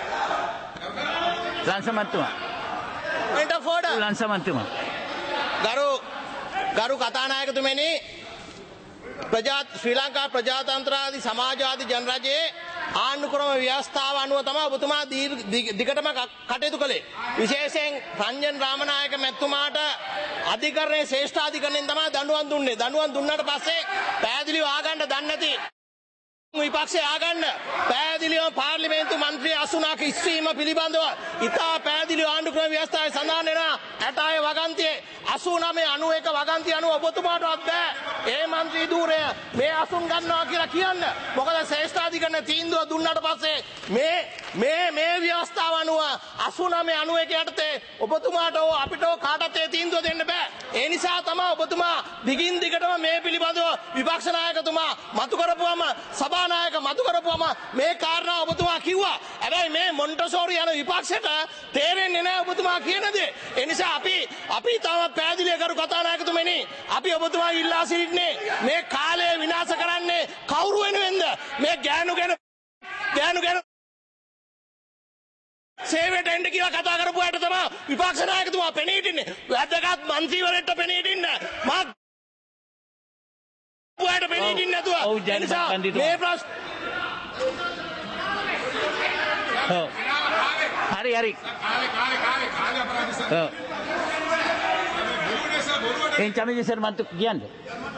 [SPEAKER 1] ලංසමන්තුමා
[SPEAKER 5] point of order.
[SPEAKER 1] ලංසමන්තුමා
[SPEAKER 5] ගරු ගරු කතානායකතුමනි ප්‍රජා ශ්‍රී ලංකා ප්‍රජාතන්ත්‍රවාදී සමාජවාදී ජනරජයේ ආණ්ඩුක්‍රම ව්‍යවස්ථාව අනුව තමයි ඔබතුමා දිගටම කටයුතු කළේ. විශේෂයෙන් රංජන් රාමනායක මැතිතුමාට අධිකරණයේ ශ්‍රේෂ්ඨාධිකරණයෙන් තමයි දඬුවම් දුන්නේ. දඬුවම් දුන්නාට පස්සේ පැහැදිලිව ආගන්න දන්නේ නැති විපක්ෂය ආගන්න පැහැදිලිව පාර්ලිමේන්තු මන්ත්‍රී අසුනාක ඉස්වීම පිළිබඳව ඉතා පැහැදිලිව ආණ්ඩුක්‍රම ව්‍යවස්ථාවේ සඳහන් වෙනවා. ඇටාය වගන්තියේ අසූනමය අනූඑක වගන්තිය අනුව ඔබතුමාටවත් බෑ ඒ මන්ත්‍රී ධූරය මේ අසුන් ගන්නවා කියලා කියන්න. මොකද ශ්‍රේෂ්ඨාධිකරණ තීන්දුව දුන්නාට පස්සේ මේ මේ මේ ව්‍යවස්ථාව අනුව අසූනමය අනූඑක යටතේ ඔබතුමාට ඕ අපිට කාටත් ඒ තීන්දුව දෙන්න බෑ. ඒ නිසා තමයි ඔබතුමා දිගින් දිගටම මේ පිළිබඳව විපක්ෂ නායකතුමා මතු කරපුවම සභානායක මතු කරපුවම මේ කාරණා ඔබතුමා කිව්වා. හැබැයි මේ මොන්ටසෝරි යන විපක්ෂයට තේරෙන්නේ නැහැ ඔබතුමා කියන දේ. ඒ නිසා අපි අපි තම පැහැදිලිව කරු කතානායකතුමනි අපි ඔබතුමා ඉල්ලා සිටින්නේ මේ කාලය විනාශ කරන්නේ කවුරු වෙනුවෙන්ද? මේ ගෑනු ගැන ගෑනු ගැන සේවයට එන්න කියලා කතා කරපු අයට තමයි විපක්ෂ නායකතුමා පෙනී හිටින්නේ. වැදගත් මන්ත්‍රීවරයෙක්ට පෙනී හිටින්න මා පුවාට පෙනී හිටින්න නැතුව ඒ නිසා මේ ප්‍රශ්න
[SPEAKER 1] හරි හරි එන් චමිජි සර් මන්තු කියන්නේ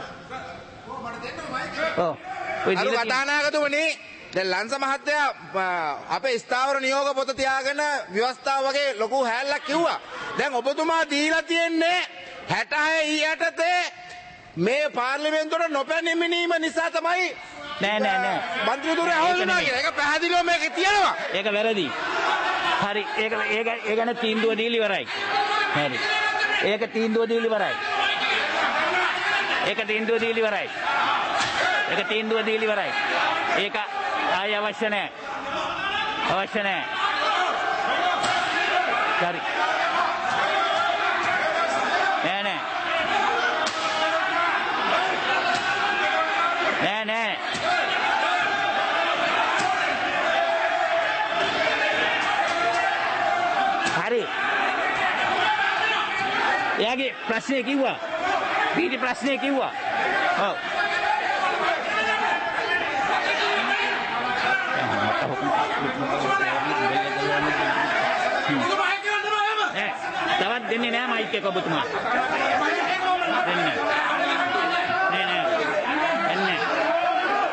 [SPEAKER 1] ඔව් ඔය
[SPEAKER 6] අර කතානායකතුමනි දැන් ලංස මහත්තයා අපේ ස්ථාවර නියෝග පොත තියාගෙන ව්‍යවස්ථාව වගේ ලොකු හැල්ලක් කිව්වා. දැන් ඔබතුමා දීලා තියෙන්නේ හැටහය යටතේ මේ පාර්ලිමේන්තුවට නොපැමිණීම නිසා තමයි
[SPEAKER 1] නෑ නෑ නෑ
[SPEAKER 6] මන්ත්‍රී ධූරය අහෝසුනා කියලා. ඒක පැහැදිලිව මේක තියෙනවා.
[SPEAKER 1] ඒක වැරදි. හරි ඒක ඒක ඒ ගැන තීන්දුව දීලා ඉවරයි. හරි. ඒක තීන්දුව දීලා ඉවරයි. ඒක තීන්දුව දීලා ඉවරයි. ඒක තීන්දුව දීලා ඉවරයි. ඒක ආය අවශ්‍ය නැහැ. අවශ්‍ය නැහැ. හරි. නෑ නෑ. නෑ නෑ. හරි. එයාගේ ප්‍රශ්නේ කිව්වා. පීටි ප්‍රශ්නේ කිව්වා. ඔව්. තවත් දෙන්නේ නෑ මයික් එක ඔබතුමා. දෙන්නේ නෑ. නෑ නෑ. එන්නේ.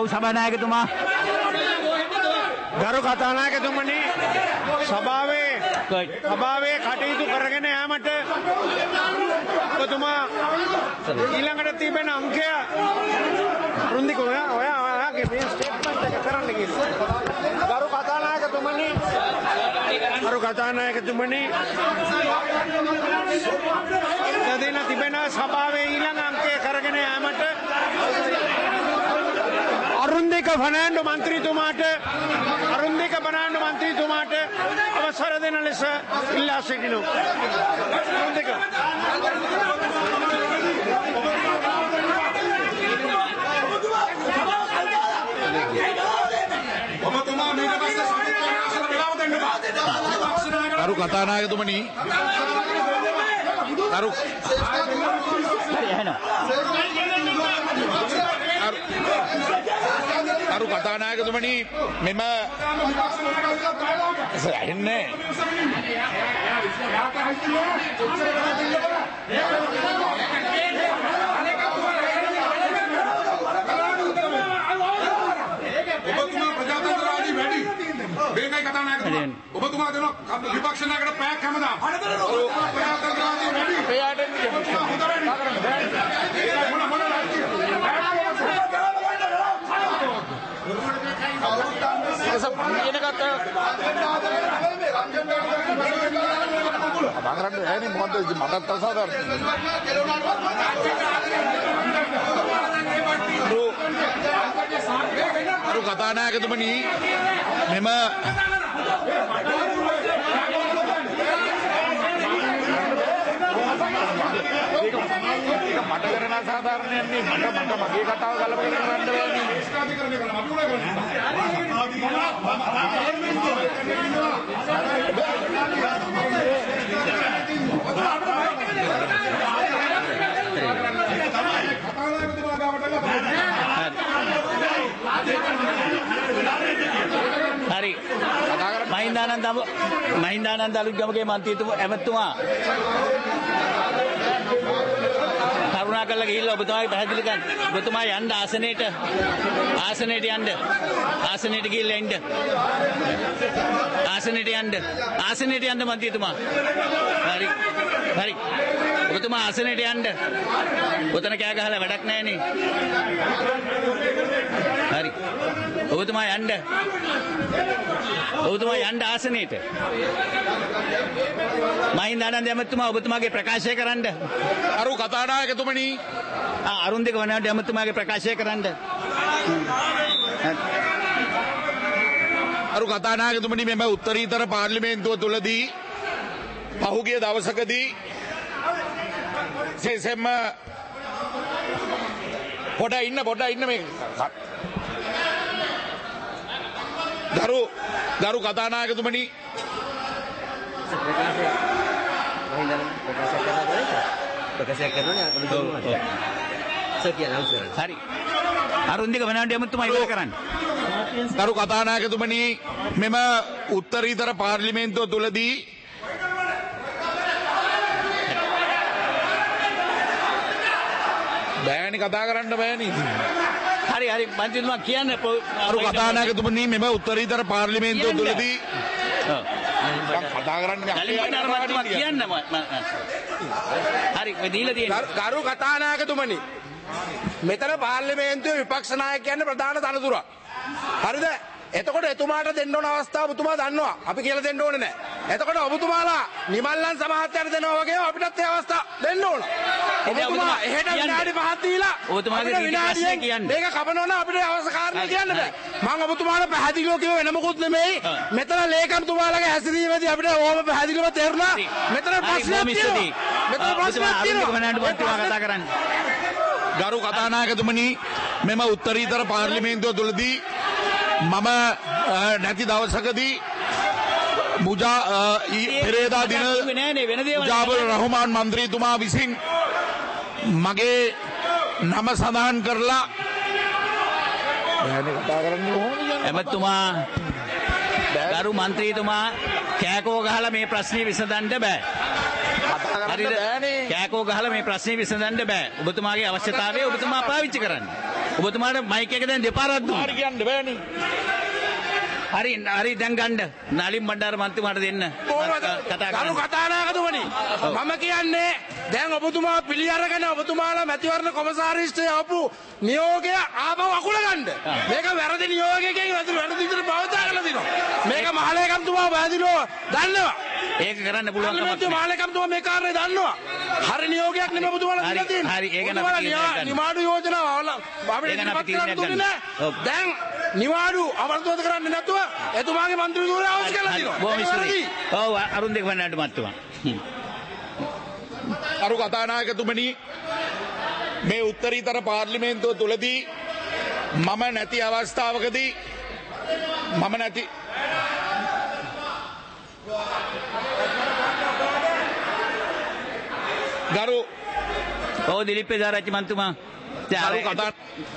[SPEAKER 1] ගරු සභානායකතුමා.
[SPEAKER 12] ගරු කතානායකතුමනි සභාවේ සභාවේ කටයුතු කරගෙන යාමට ඔබතුමා ඊළඟට තිබෙන අංකය රුන්දික ඔයා ඔයා ඔයාගේ මේ ස්ටේට්මන්ට් එක කරන්න කියලා. ගරු කතානායකතුමනි ගරු කතානායකතුමනි දෙදින තිබෙන සභාවේ ඊළඟ අංකය කරගෙන යාමට අරුන්දික ෆර්නෑන්ඩෝ මන්ත්‍රීතුමාට අරුන්දික ෆර්නෑන්ඩෝ මන්ත්‍රීතුමාට අවසර දෙන ලෙස ඉල්ලා සිටිනවා. අරුන්දික
[SPEAKER 2] ඔබතුමා මේක පස්සේ සමිතිය වෙලාව දෙන්න බෑ.
[SPEAKER 13] ගරු කතානායකතුමනි ගරු ගරු කතානායකතුමනි මෙම එන්නේ
[SPEAKER 2] ඔබතුමා ප්‍රජාතන්ත්‍රවාදී වැඩි මේකයි කතානායකතුමා ඔබතුමා දෙන විපක්ෂ නායකට පැයක් හැමදාම ප්‍රජාතන්ත්‍රවාදී වැඩි එයාට
[SPEAKER 13] ගරු කතානායකතුමනි මෙම
[SPEAKER 12] මට කරන සාධාරණයන්නේ මට මට මගේ කතාව ගලපගෙන කරන්න
[SPEAKER 1] හරි මහින්දානන්ද මහින්දානන්ද අලුත්ගමගේ මන්ත්‍රීතුමා ඇමතුමා කරුණා කරලා ගිහිල්ලා ඔබතුමාගේ පැහැදිලි කරන්න. ඔබතුමා යන්න ආසනයේට ආසනයේට යන්න. ආසනයේට ගිහිල්ලා ඉන්න. ආසනයේට යන්න. ආසනයේට යන්න මන්ත්‍රීතුමා. හරි. හරි. ඔබතුමා ආසනයේට යන්න. ඔතන කෑ ගහලා වැඩක් නැහැ නේ. හරි. ඔබතුමා යන්න. ඔබතුමා යන්න ආසනයේට. මහින්දානන්ද ඇමතුමා ඔබතුමාගේ ප්‍රකාශය කරන්න.
[SPEAKER 13] අරු කතානායකතුමනි
[SPEAKER 1] අරුන්දික ෆර්නෑන්ඩෝ ඇමතුමාගේ ප්‍රකාශය කරන්න.
[SPEAKER 13] අරු කතානායකතුමනි මෙම උත්තරීතර පාර්ලිමේන්තුව තුලදී පහුගිය දවසකදී සෙසෙම පොඩ ඉන්න පොඩ ඉන්න මේ ගරු ගරු කතානායකතුමනි
[SPEAKER 1] ප්‍රකාශයක් කරනවා හරි අරුන්දික ෆර්නෑන්ඩෝ ඇමතුමා ඉවර කරන්න.
[SPEAKER 13] ගරු කතානායකතුමනි මෙම උත්තරීතර පාර්ලිමේන්තුව තුලදී බෑනි කතා කරන්න බෑනි.
[SPEAKER 1] හරි හරි මන්ත්‍රීතුමා කියන්න.
[SPEAKER 13] අරු කතානායකතුමනි මෙම උත්තරීතර පාර්ලිමේන්තුව තුලදී කතා කරන්න
[SPEAKER 1] කියන්න. හරි දීලා තියෙනවා.
[SPEAKER 6] ගරු කතානායකතුමනි මෙතන පාර්ලිමේන්තුවේ විපක්ෂ නායකයන් ප්‍රධාන තනතුරක්. හරිද? එතකොට එතුමාට දෙන්න ඕන අවස්ථාව ඔබතුමා දන්නවා. අපි කියලා දෙන්න ඕනේ නැහැ. එතකොට ඔබතුමාලා නිමල්ලන් සමහත්යට දෙනවා වගේම අපිටත් ඒ අවස්ථාව දෙන්න ඕන. ඔබතුමා එහෙට විනාඩි පහක් දීලා
[SPEAKER 1] ඔබතුමාගේ විනාඩියෙන් කියන්නේ.
[SPEAKER 6] මේක කපනවා නම් අපිට අවශ්‍ය කාරණේ කියන්න බෑ. මම ඔබතුමාට පැහැදිලිව කිව්ව වෙන මොකුත් නෙමෙයි. මෙතන ලේකම්තුමාලගේ හැසිරීමේදී අපිට ඕම පැහැදිලිව තේරුණා. මෙතන ප්‍රශ්නයක් තියෙනවා. මෙතන ප්‍රශ්නයක් තියෙනවා.
[SPEAKER 13] ගරු කතානායකතුමනි මෙම උත්තරීතර පාර්ලිමේන්තුව තුලදී මම නැති දවසකදී මුජා පෙරේදා දින මුජාබුර් රහමාන් මන්ත්‍රීතුමා විසින් මගේ නම සඳහන් කරලා
[SPEAKER 1] එමතුමා ගරු මන්ත්‍රීතුමා කෑකෝ ගහලා මේ ප්‍රශ්නේ විසඳන්න බෑ. හරිද? කෑකෝ ගහලා මේ ප්‍රශ්නේ විසඳන්න බෑ. ඔබතුමාගේ අවශ්‍යතාවය ඔබතුමා පාවිච්චි කරන්න. ඔබතුමාට මයික් එක දැන් දෙපාරක් දුන්නා.
[SPEAKER 13] හරි කියන්න බෑනේ.
[SPEAKER 1] හරි හරි දැන් ගන්න. නලින් බණ්ඩාර මන්ත්‍රීතුමාට දෙන්න.
[SPEAKER 6] කතා කරමු කතානායකතුමනි. මම කියන්නේ දැන් ඔබතුමා පිළි අරගෙන ඔබතුමාලා මැතිවරණ කොමසාරිස්ටේ ආපු නියෝගය ආපහු අකුල ගන්න. මේක වැරදි නියෝගයකින් වැරදි විදිහට පවතා කරලා දිනවා. මේක මහලේකම්තුමා වැරදිනෝ දන්නවා.
[SPEAKER 1] ඒක කරන්න පුළුවන් කමක්
[SPEAKER 6] නැහැ. මහලේකම්තුමා මේ කාර්යය දන්නවා. හරි නියෝගයක් නෙමෙයි ඔබතුමාලා දීලා තියෙන්නේ.
[SPEAKER 1] හරි ඒක නම්
[SPEAKER 6] නිමාඩු යෝජනාව අපිට දැන් නිවාඩු අමතක කරන්නේ නැතුව එතුමාගේ මන්ත්‍රී ධූරය අවශ්‍ය කරලා තියෙනවා.
[SPEAKER 1] බොහොම ස්තුතියි. ඔව් අරුන් දෙක වන්නට මත්තුමා.
[SPEAKER 13] අරු කතානායකතුමනි මේ උත්තරීතර පාර්ලිමේන්තුව තුලදී මම නැති අවස්ථාවකදී මම නැති ගරු
[SPEAKER 1] ඔව් දිලිප් පෙදාරච්චි මන්තුමා
[SPEAKER 13] ගරු කතා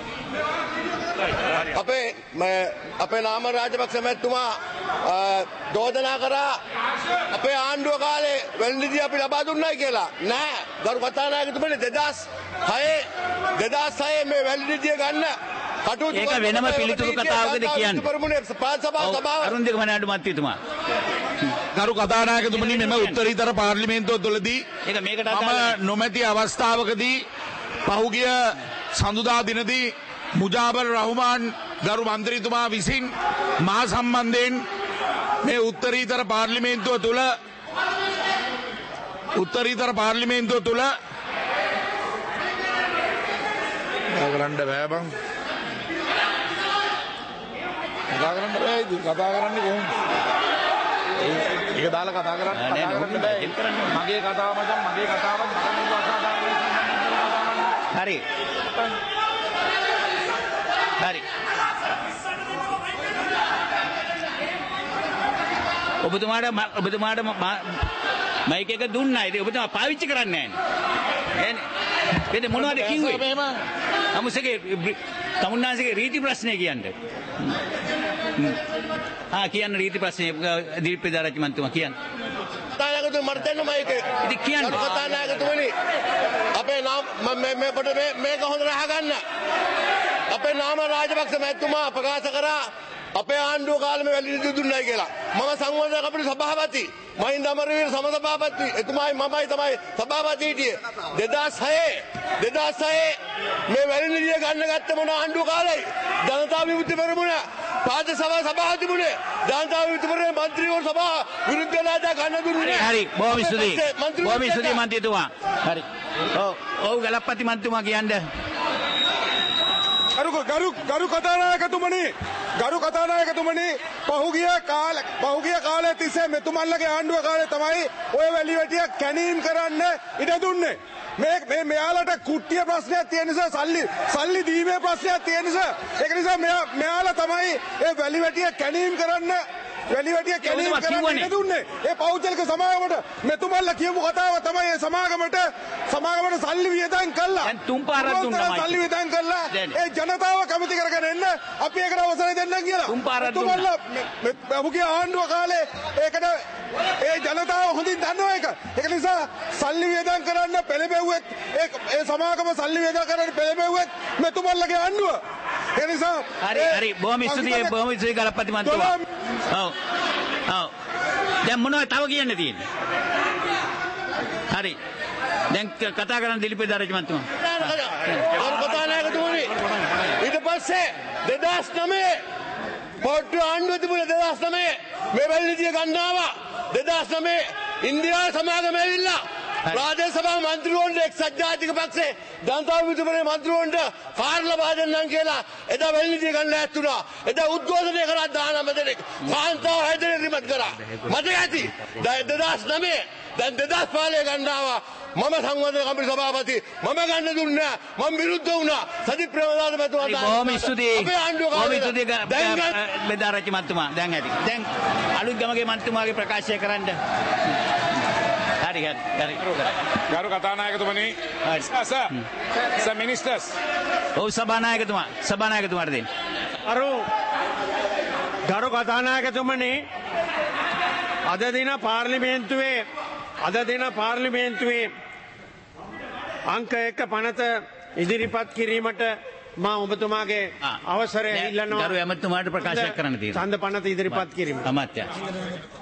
[SPEAKER 14] අපේ අපේ නාම රාජපක්ෂ මැතිතුමා දෝදනා කරා අපේ ආණ්ඩුව කාලේ වෙළඳදී අපි ලබා දුන්නයි කියලා. නෑ ගරු කතානායකතුමනි දෙදාස් හය දෙදාස් හය මේ වෙළඳදී ගන්න කටයුතු
[SPEAKER 1] ඒක වෙනම පිළිතුරු කතාවකද කියන්නේ. අරුන් දෙක මනාඩු මන්ත්‍රීතුමා.
[SPEAKER 13] ගරු කතානායකතුමනි මෙම උත්තරීතර පාර්ලිමේන්තුව තුළදී
[SPEAKER 1] ඒක මේකට
[SPEAKER 13] මම නොමැති අවස්ථාවකදී පහුගිය සඳුදා දිනදී මුජාබර් රහ්මාන් ගරු මන්ත්‍රීතුමා විසින් මා සම්බන්ධයෙන් මේ උත්තරීතර පාර්ලිමේන්තුව තුළ උත්තරීතර පාර්ලිමේන්තුව තුළ
[SPEAKER 2] කරන්න බෑ බං කතා කරන්න බෑ කතා කරන්නේ කොහොමද ඒක දාලා කතා කරන්න කතා කරන්න බෑ මගේ කතාව මචං මගේ කතාව
[SPEAKER 1] හරි හරි ඔබතුමාට ඔබතුමාට මයික් එක දුන්නා. ඉතින් ඔබතුමා පාවිච්චි කරන්නේ නැහැ නේ. එනේ මොනවද කිව්වේ? අමුසගේ තමුන්නාන්සේගේ රීති ප්‍රශ්නේ කියන්නේ. ආ කියන්න රීති ප්‍රශ්නේ දිලිප් පෙදාරච්චි මන්තුමා කියන්න.
[SPEAKER 14] කතානායකතුමනි මට දෙන්න මයික් එක.
[SPEAKER 1] ඉතින් කියන්න.
[SPEAKER 14] කතානායකතුමනි අපේ නාම මේ මේ පොඩ මේක හොඳට අහගන්න. අපේ නාම රාජපක්ෂ මැතිතුමා ප්‍රකාශ කරා අපේ ආණ්ඩුව කාලෙම වැළඳී දුන්නයි කියලා. මම සංවර්ධන කමිටු සභාපති මහින්ද අමරවීර සම සභාපති එතුමායි මමයි තමයි සභාපති හිටියේ. දෙදාස් හය දෙදාස් හය මේ වැළඳිය ගන්න ගත්ත මොන ආණ්ඩුව කාලෙයි ජනතා විමුක්ති පෙරමුණ පාද සභා සභාපති මුනේ ජනතා විමුක්ති පෙරමුණ මන්ත්‍රීවරු සභාව විරුද්ධ නායකයා ගන්න දුන්නේ.
[SPEAKER 1] හරි බොහොම ස්තුතියි. බොහොම ස්තුතියි මන්ත්‍රීතුමා. හරි. ඔව් ඔව් ගලප්පති මන්ත්‍රීතුමා කියන්නේ
[SPEAKER 15] ගරු ගරු ගරු කතානායකතුමනි ගරු කතානායකතුමනි පහුගිය කාල පහුගිය කාලේ තිස්සේ මෙතුමන්ලගේ ආණ්ඩුව කාලේ තමයි ඔය වැලි වැටිය කැණීම් කරන්න ඉඩ දුන්නේ. මේ මේ මෙයාලට කුට්ටිය ප්‍රශ්නයක් තියෙන නිසා සල්ලි සල්ලි දීමේ ප්‍රශ්නයක් තියෙන නිසා ඒක නිසා මෙයා මෙයාලා තමයි ඒ වැලි වැටිය කැණීම් කරන්න වැලි වැටිය කැණීම් කරන්න ඉඩ දුන්නේ. ඒ පෞද්ගලික සමාගමට මෙතුමන්ලා කියපු කතාව තමයි ඒ සමාගමට සමාගමට සල්ලි වියදම් කළා.
[SPEAKER 1] දැන් තුන් පාරක් දුන්නා.
[SPEAKER 15] සල්ලි වියදම් කළා. ඒ ජනතාව කැමති කරගෙන එන්න අපි ඒකට අවසරය දෙන්නම් කියලා.
[SPEAKER 1] තුන් පාරක් දුන්නා.
[SPEAKER 15] මෙතුමන්ලා ආණ්ඩුව කාලේ ඒකට ඒ ජනතාව හොඳින් දන්නවා ඒක. ඒක නිසා සල්ලි වියදම් කරන්න පෙළඹෙව්වෙත් ඒ ඒ සමාගම සල්ලි වියදම් කරන්න පෙළඹෙව්වෙත් මෙතුමන්ලගේ ආණ්ඩුව. ඒ නිසා
[SPEAKER 1] හරි හරි බොහොම ස්තුතියි බොහොම ස්තුතියි ගලප්පති මන්ත්‍රීතුමා. ඔව් ඔව් දැන් මොනවද තව කියන්න තියෙන්නේ? හරි දැන් කතා කරන්න දිලිප් පෙදාරච්චි මන්ත්‍රීතුමා.
[SPEAKER 14] කතානායකතුමනි ඊට පස්සේ දෙදාස් නවය පොට්ටු ආණ්ඩුව තිබුණේ දෙදාස් නවය මේ වැළඳිය ගන්නවා. දෙදාස් නවය ඉන්දියාවේ සමාගම ඇවිල්ලා ප්‍රාදේශ සභා මන්ත්‍රීවරුන්ට එක්සත් ජාතික පක්ෂේ ජනතා විමුක්ති පෙරමුණේ මන්ත්‍රීවරුන්ට කාර් ලබා දෙන්නම් කියලා එදා වැළඳිය ගන්න ඇත්තුණා. එදා උද්ඝෝෂණය කරා දානම දෙනෙක් කාන්තාව හය දෙනෙක් රිමත් කරා. මතක ඇති දෙදාස් නවය දැන් දෙදාස් පහේ ගන්නවා. මම සංවර්ධන කමිටු සභාපති මම ගන්න දුන්නා. මම විරුද්ධ වුණා. සජිත් ප්‍රේමදාස මැතිතුමා
[SPEAKER 1] බොහොම ස්තුතියි.
[SPEAKER 14] අපේ ආණ්ඩුව
[SPEAKER 1] බොහොම ස්තුතියි බෙදාරච්චි මන්ත්‍රීතුමා. දැන් ඇති. දැන් අලුත් ගමගේ මන්ත්‍රීතුමාගේ ප්‍රකාශය කරන්න. හරි හරි හරි.
[SPEAKER 2] ගරු කතානායකතුමනි සර් සර් මිනිස්ටර්ස්
[SPEAKER 1] ඔව් සභානායකතුමා සභානායකතුමාට දෙන්න.
[SPEAKER 12] අරු ගරු කතානායකතුමනි අද දින පාර්ලිමේන්තුවේ අද දින පාර්ලිමේන්තුවේ අංක එක පනත ඉදිරිපත් කිරීමට මා ඔබතුමාගේ අවසරය ඉල්ලනවා
[SPEAKER 1] ගරු ඇමතුමාට ප්‍රකාශයක් කරන්න තියෙනවා.
[SPEAKER 12] ඡන්ද පනත ඉදිරිපත් කිරීම.
[SPEAKER 1] අමාත්‍ය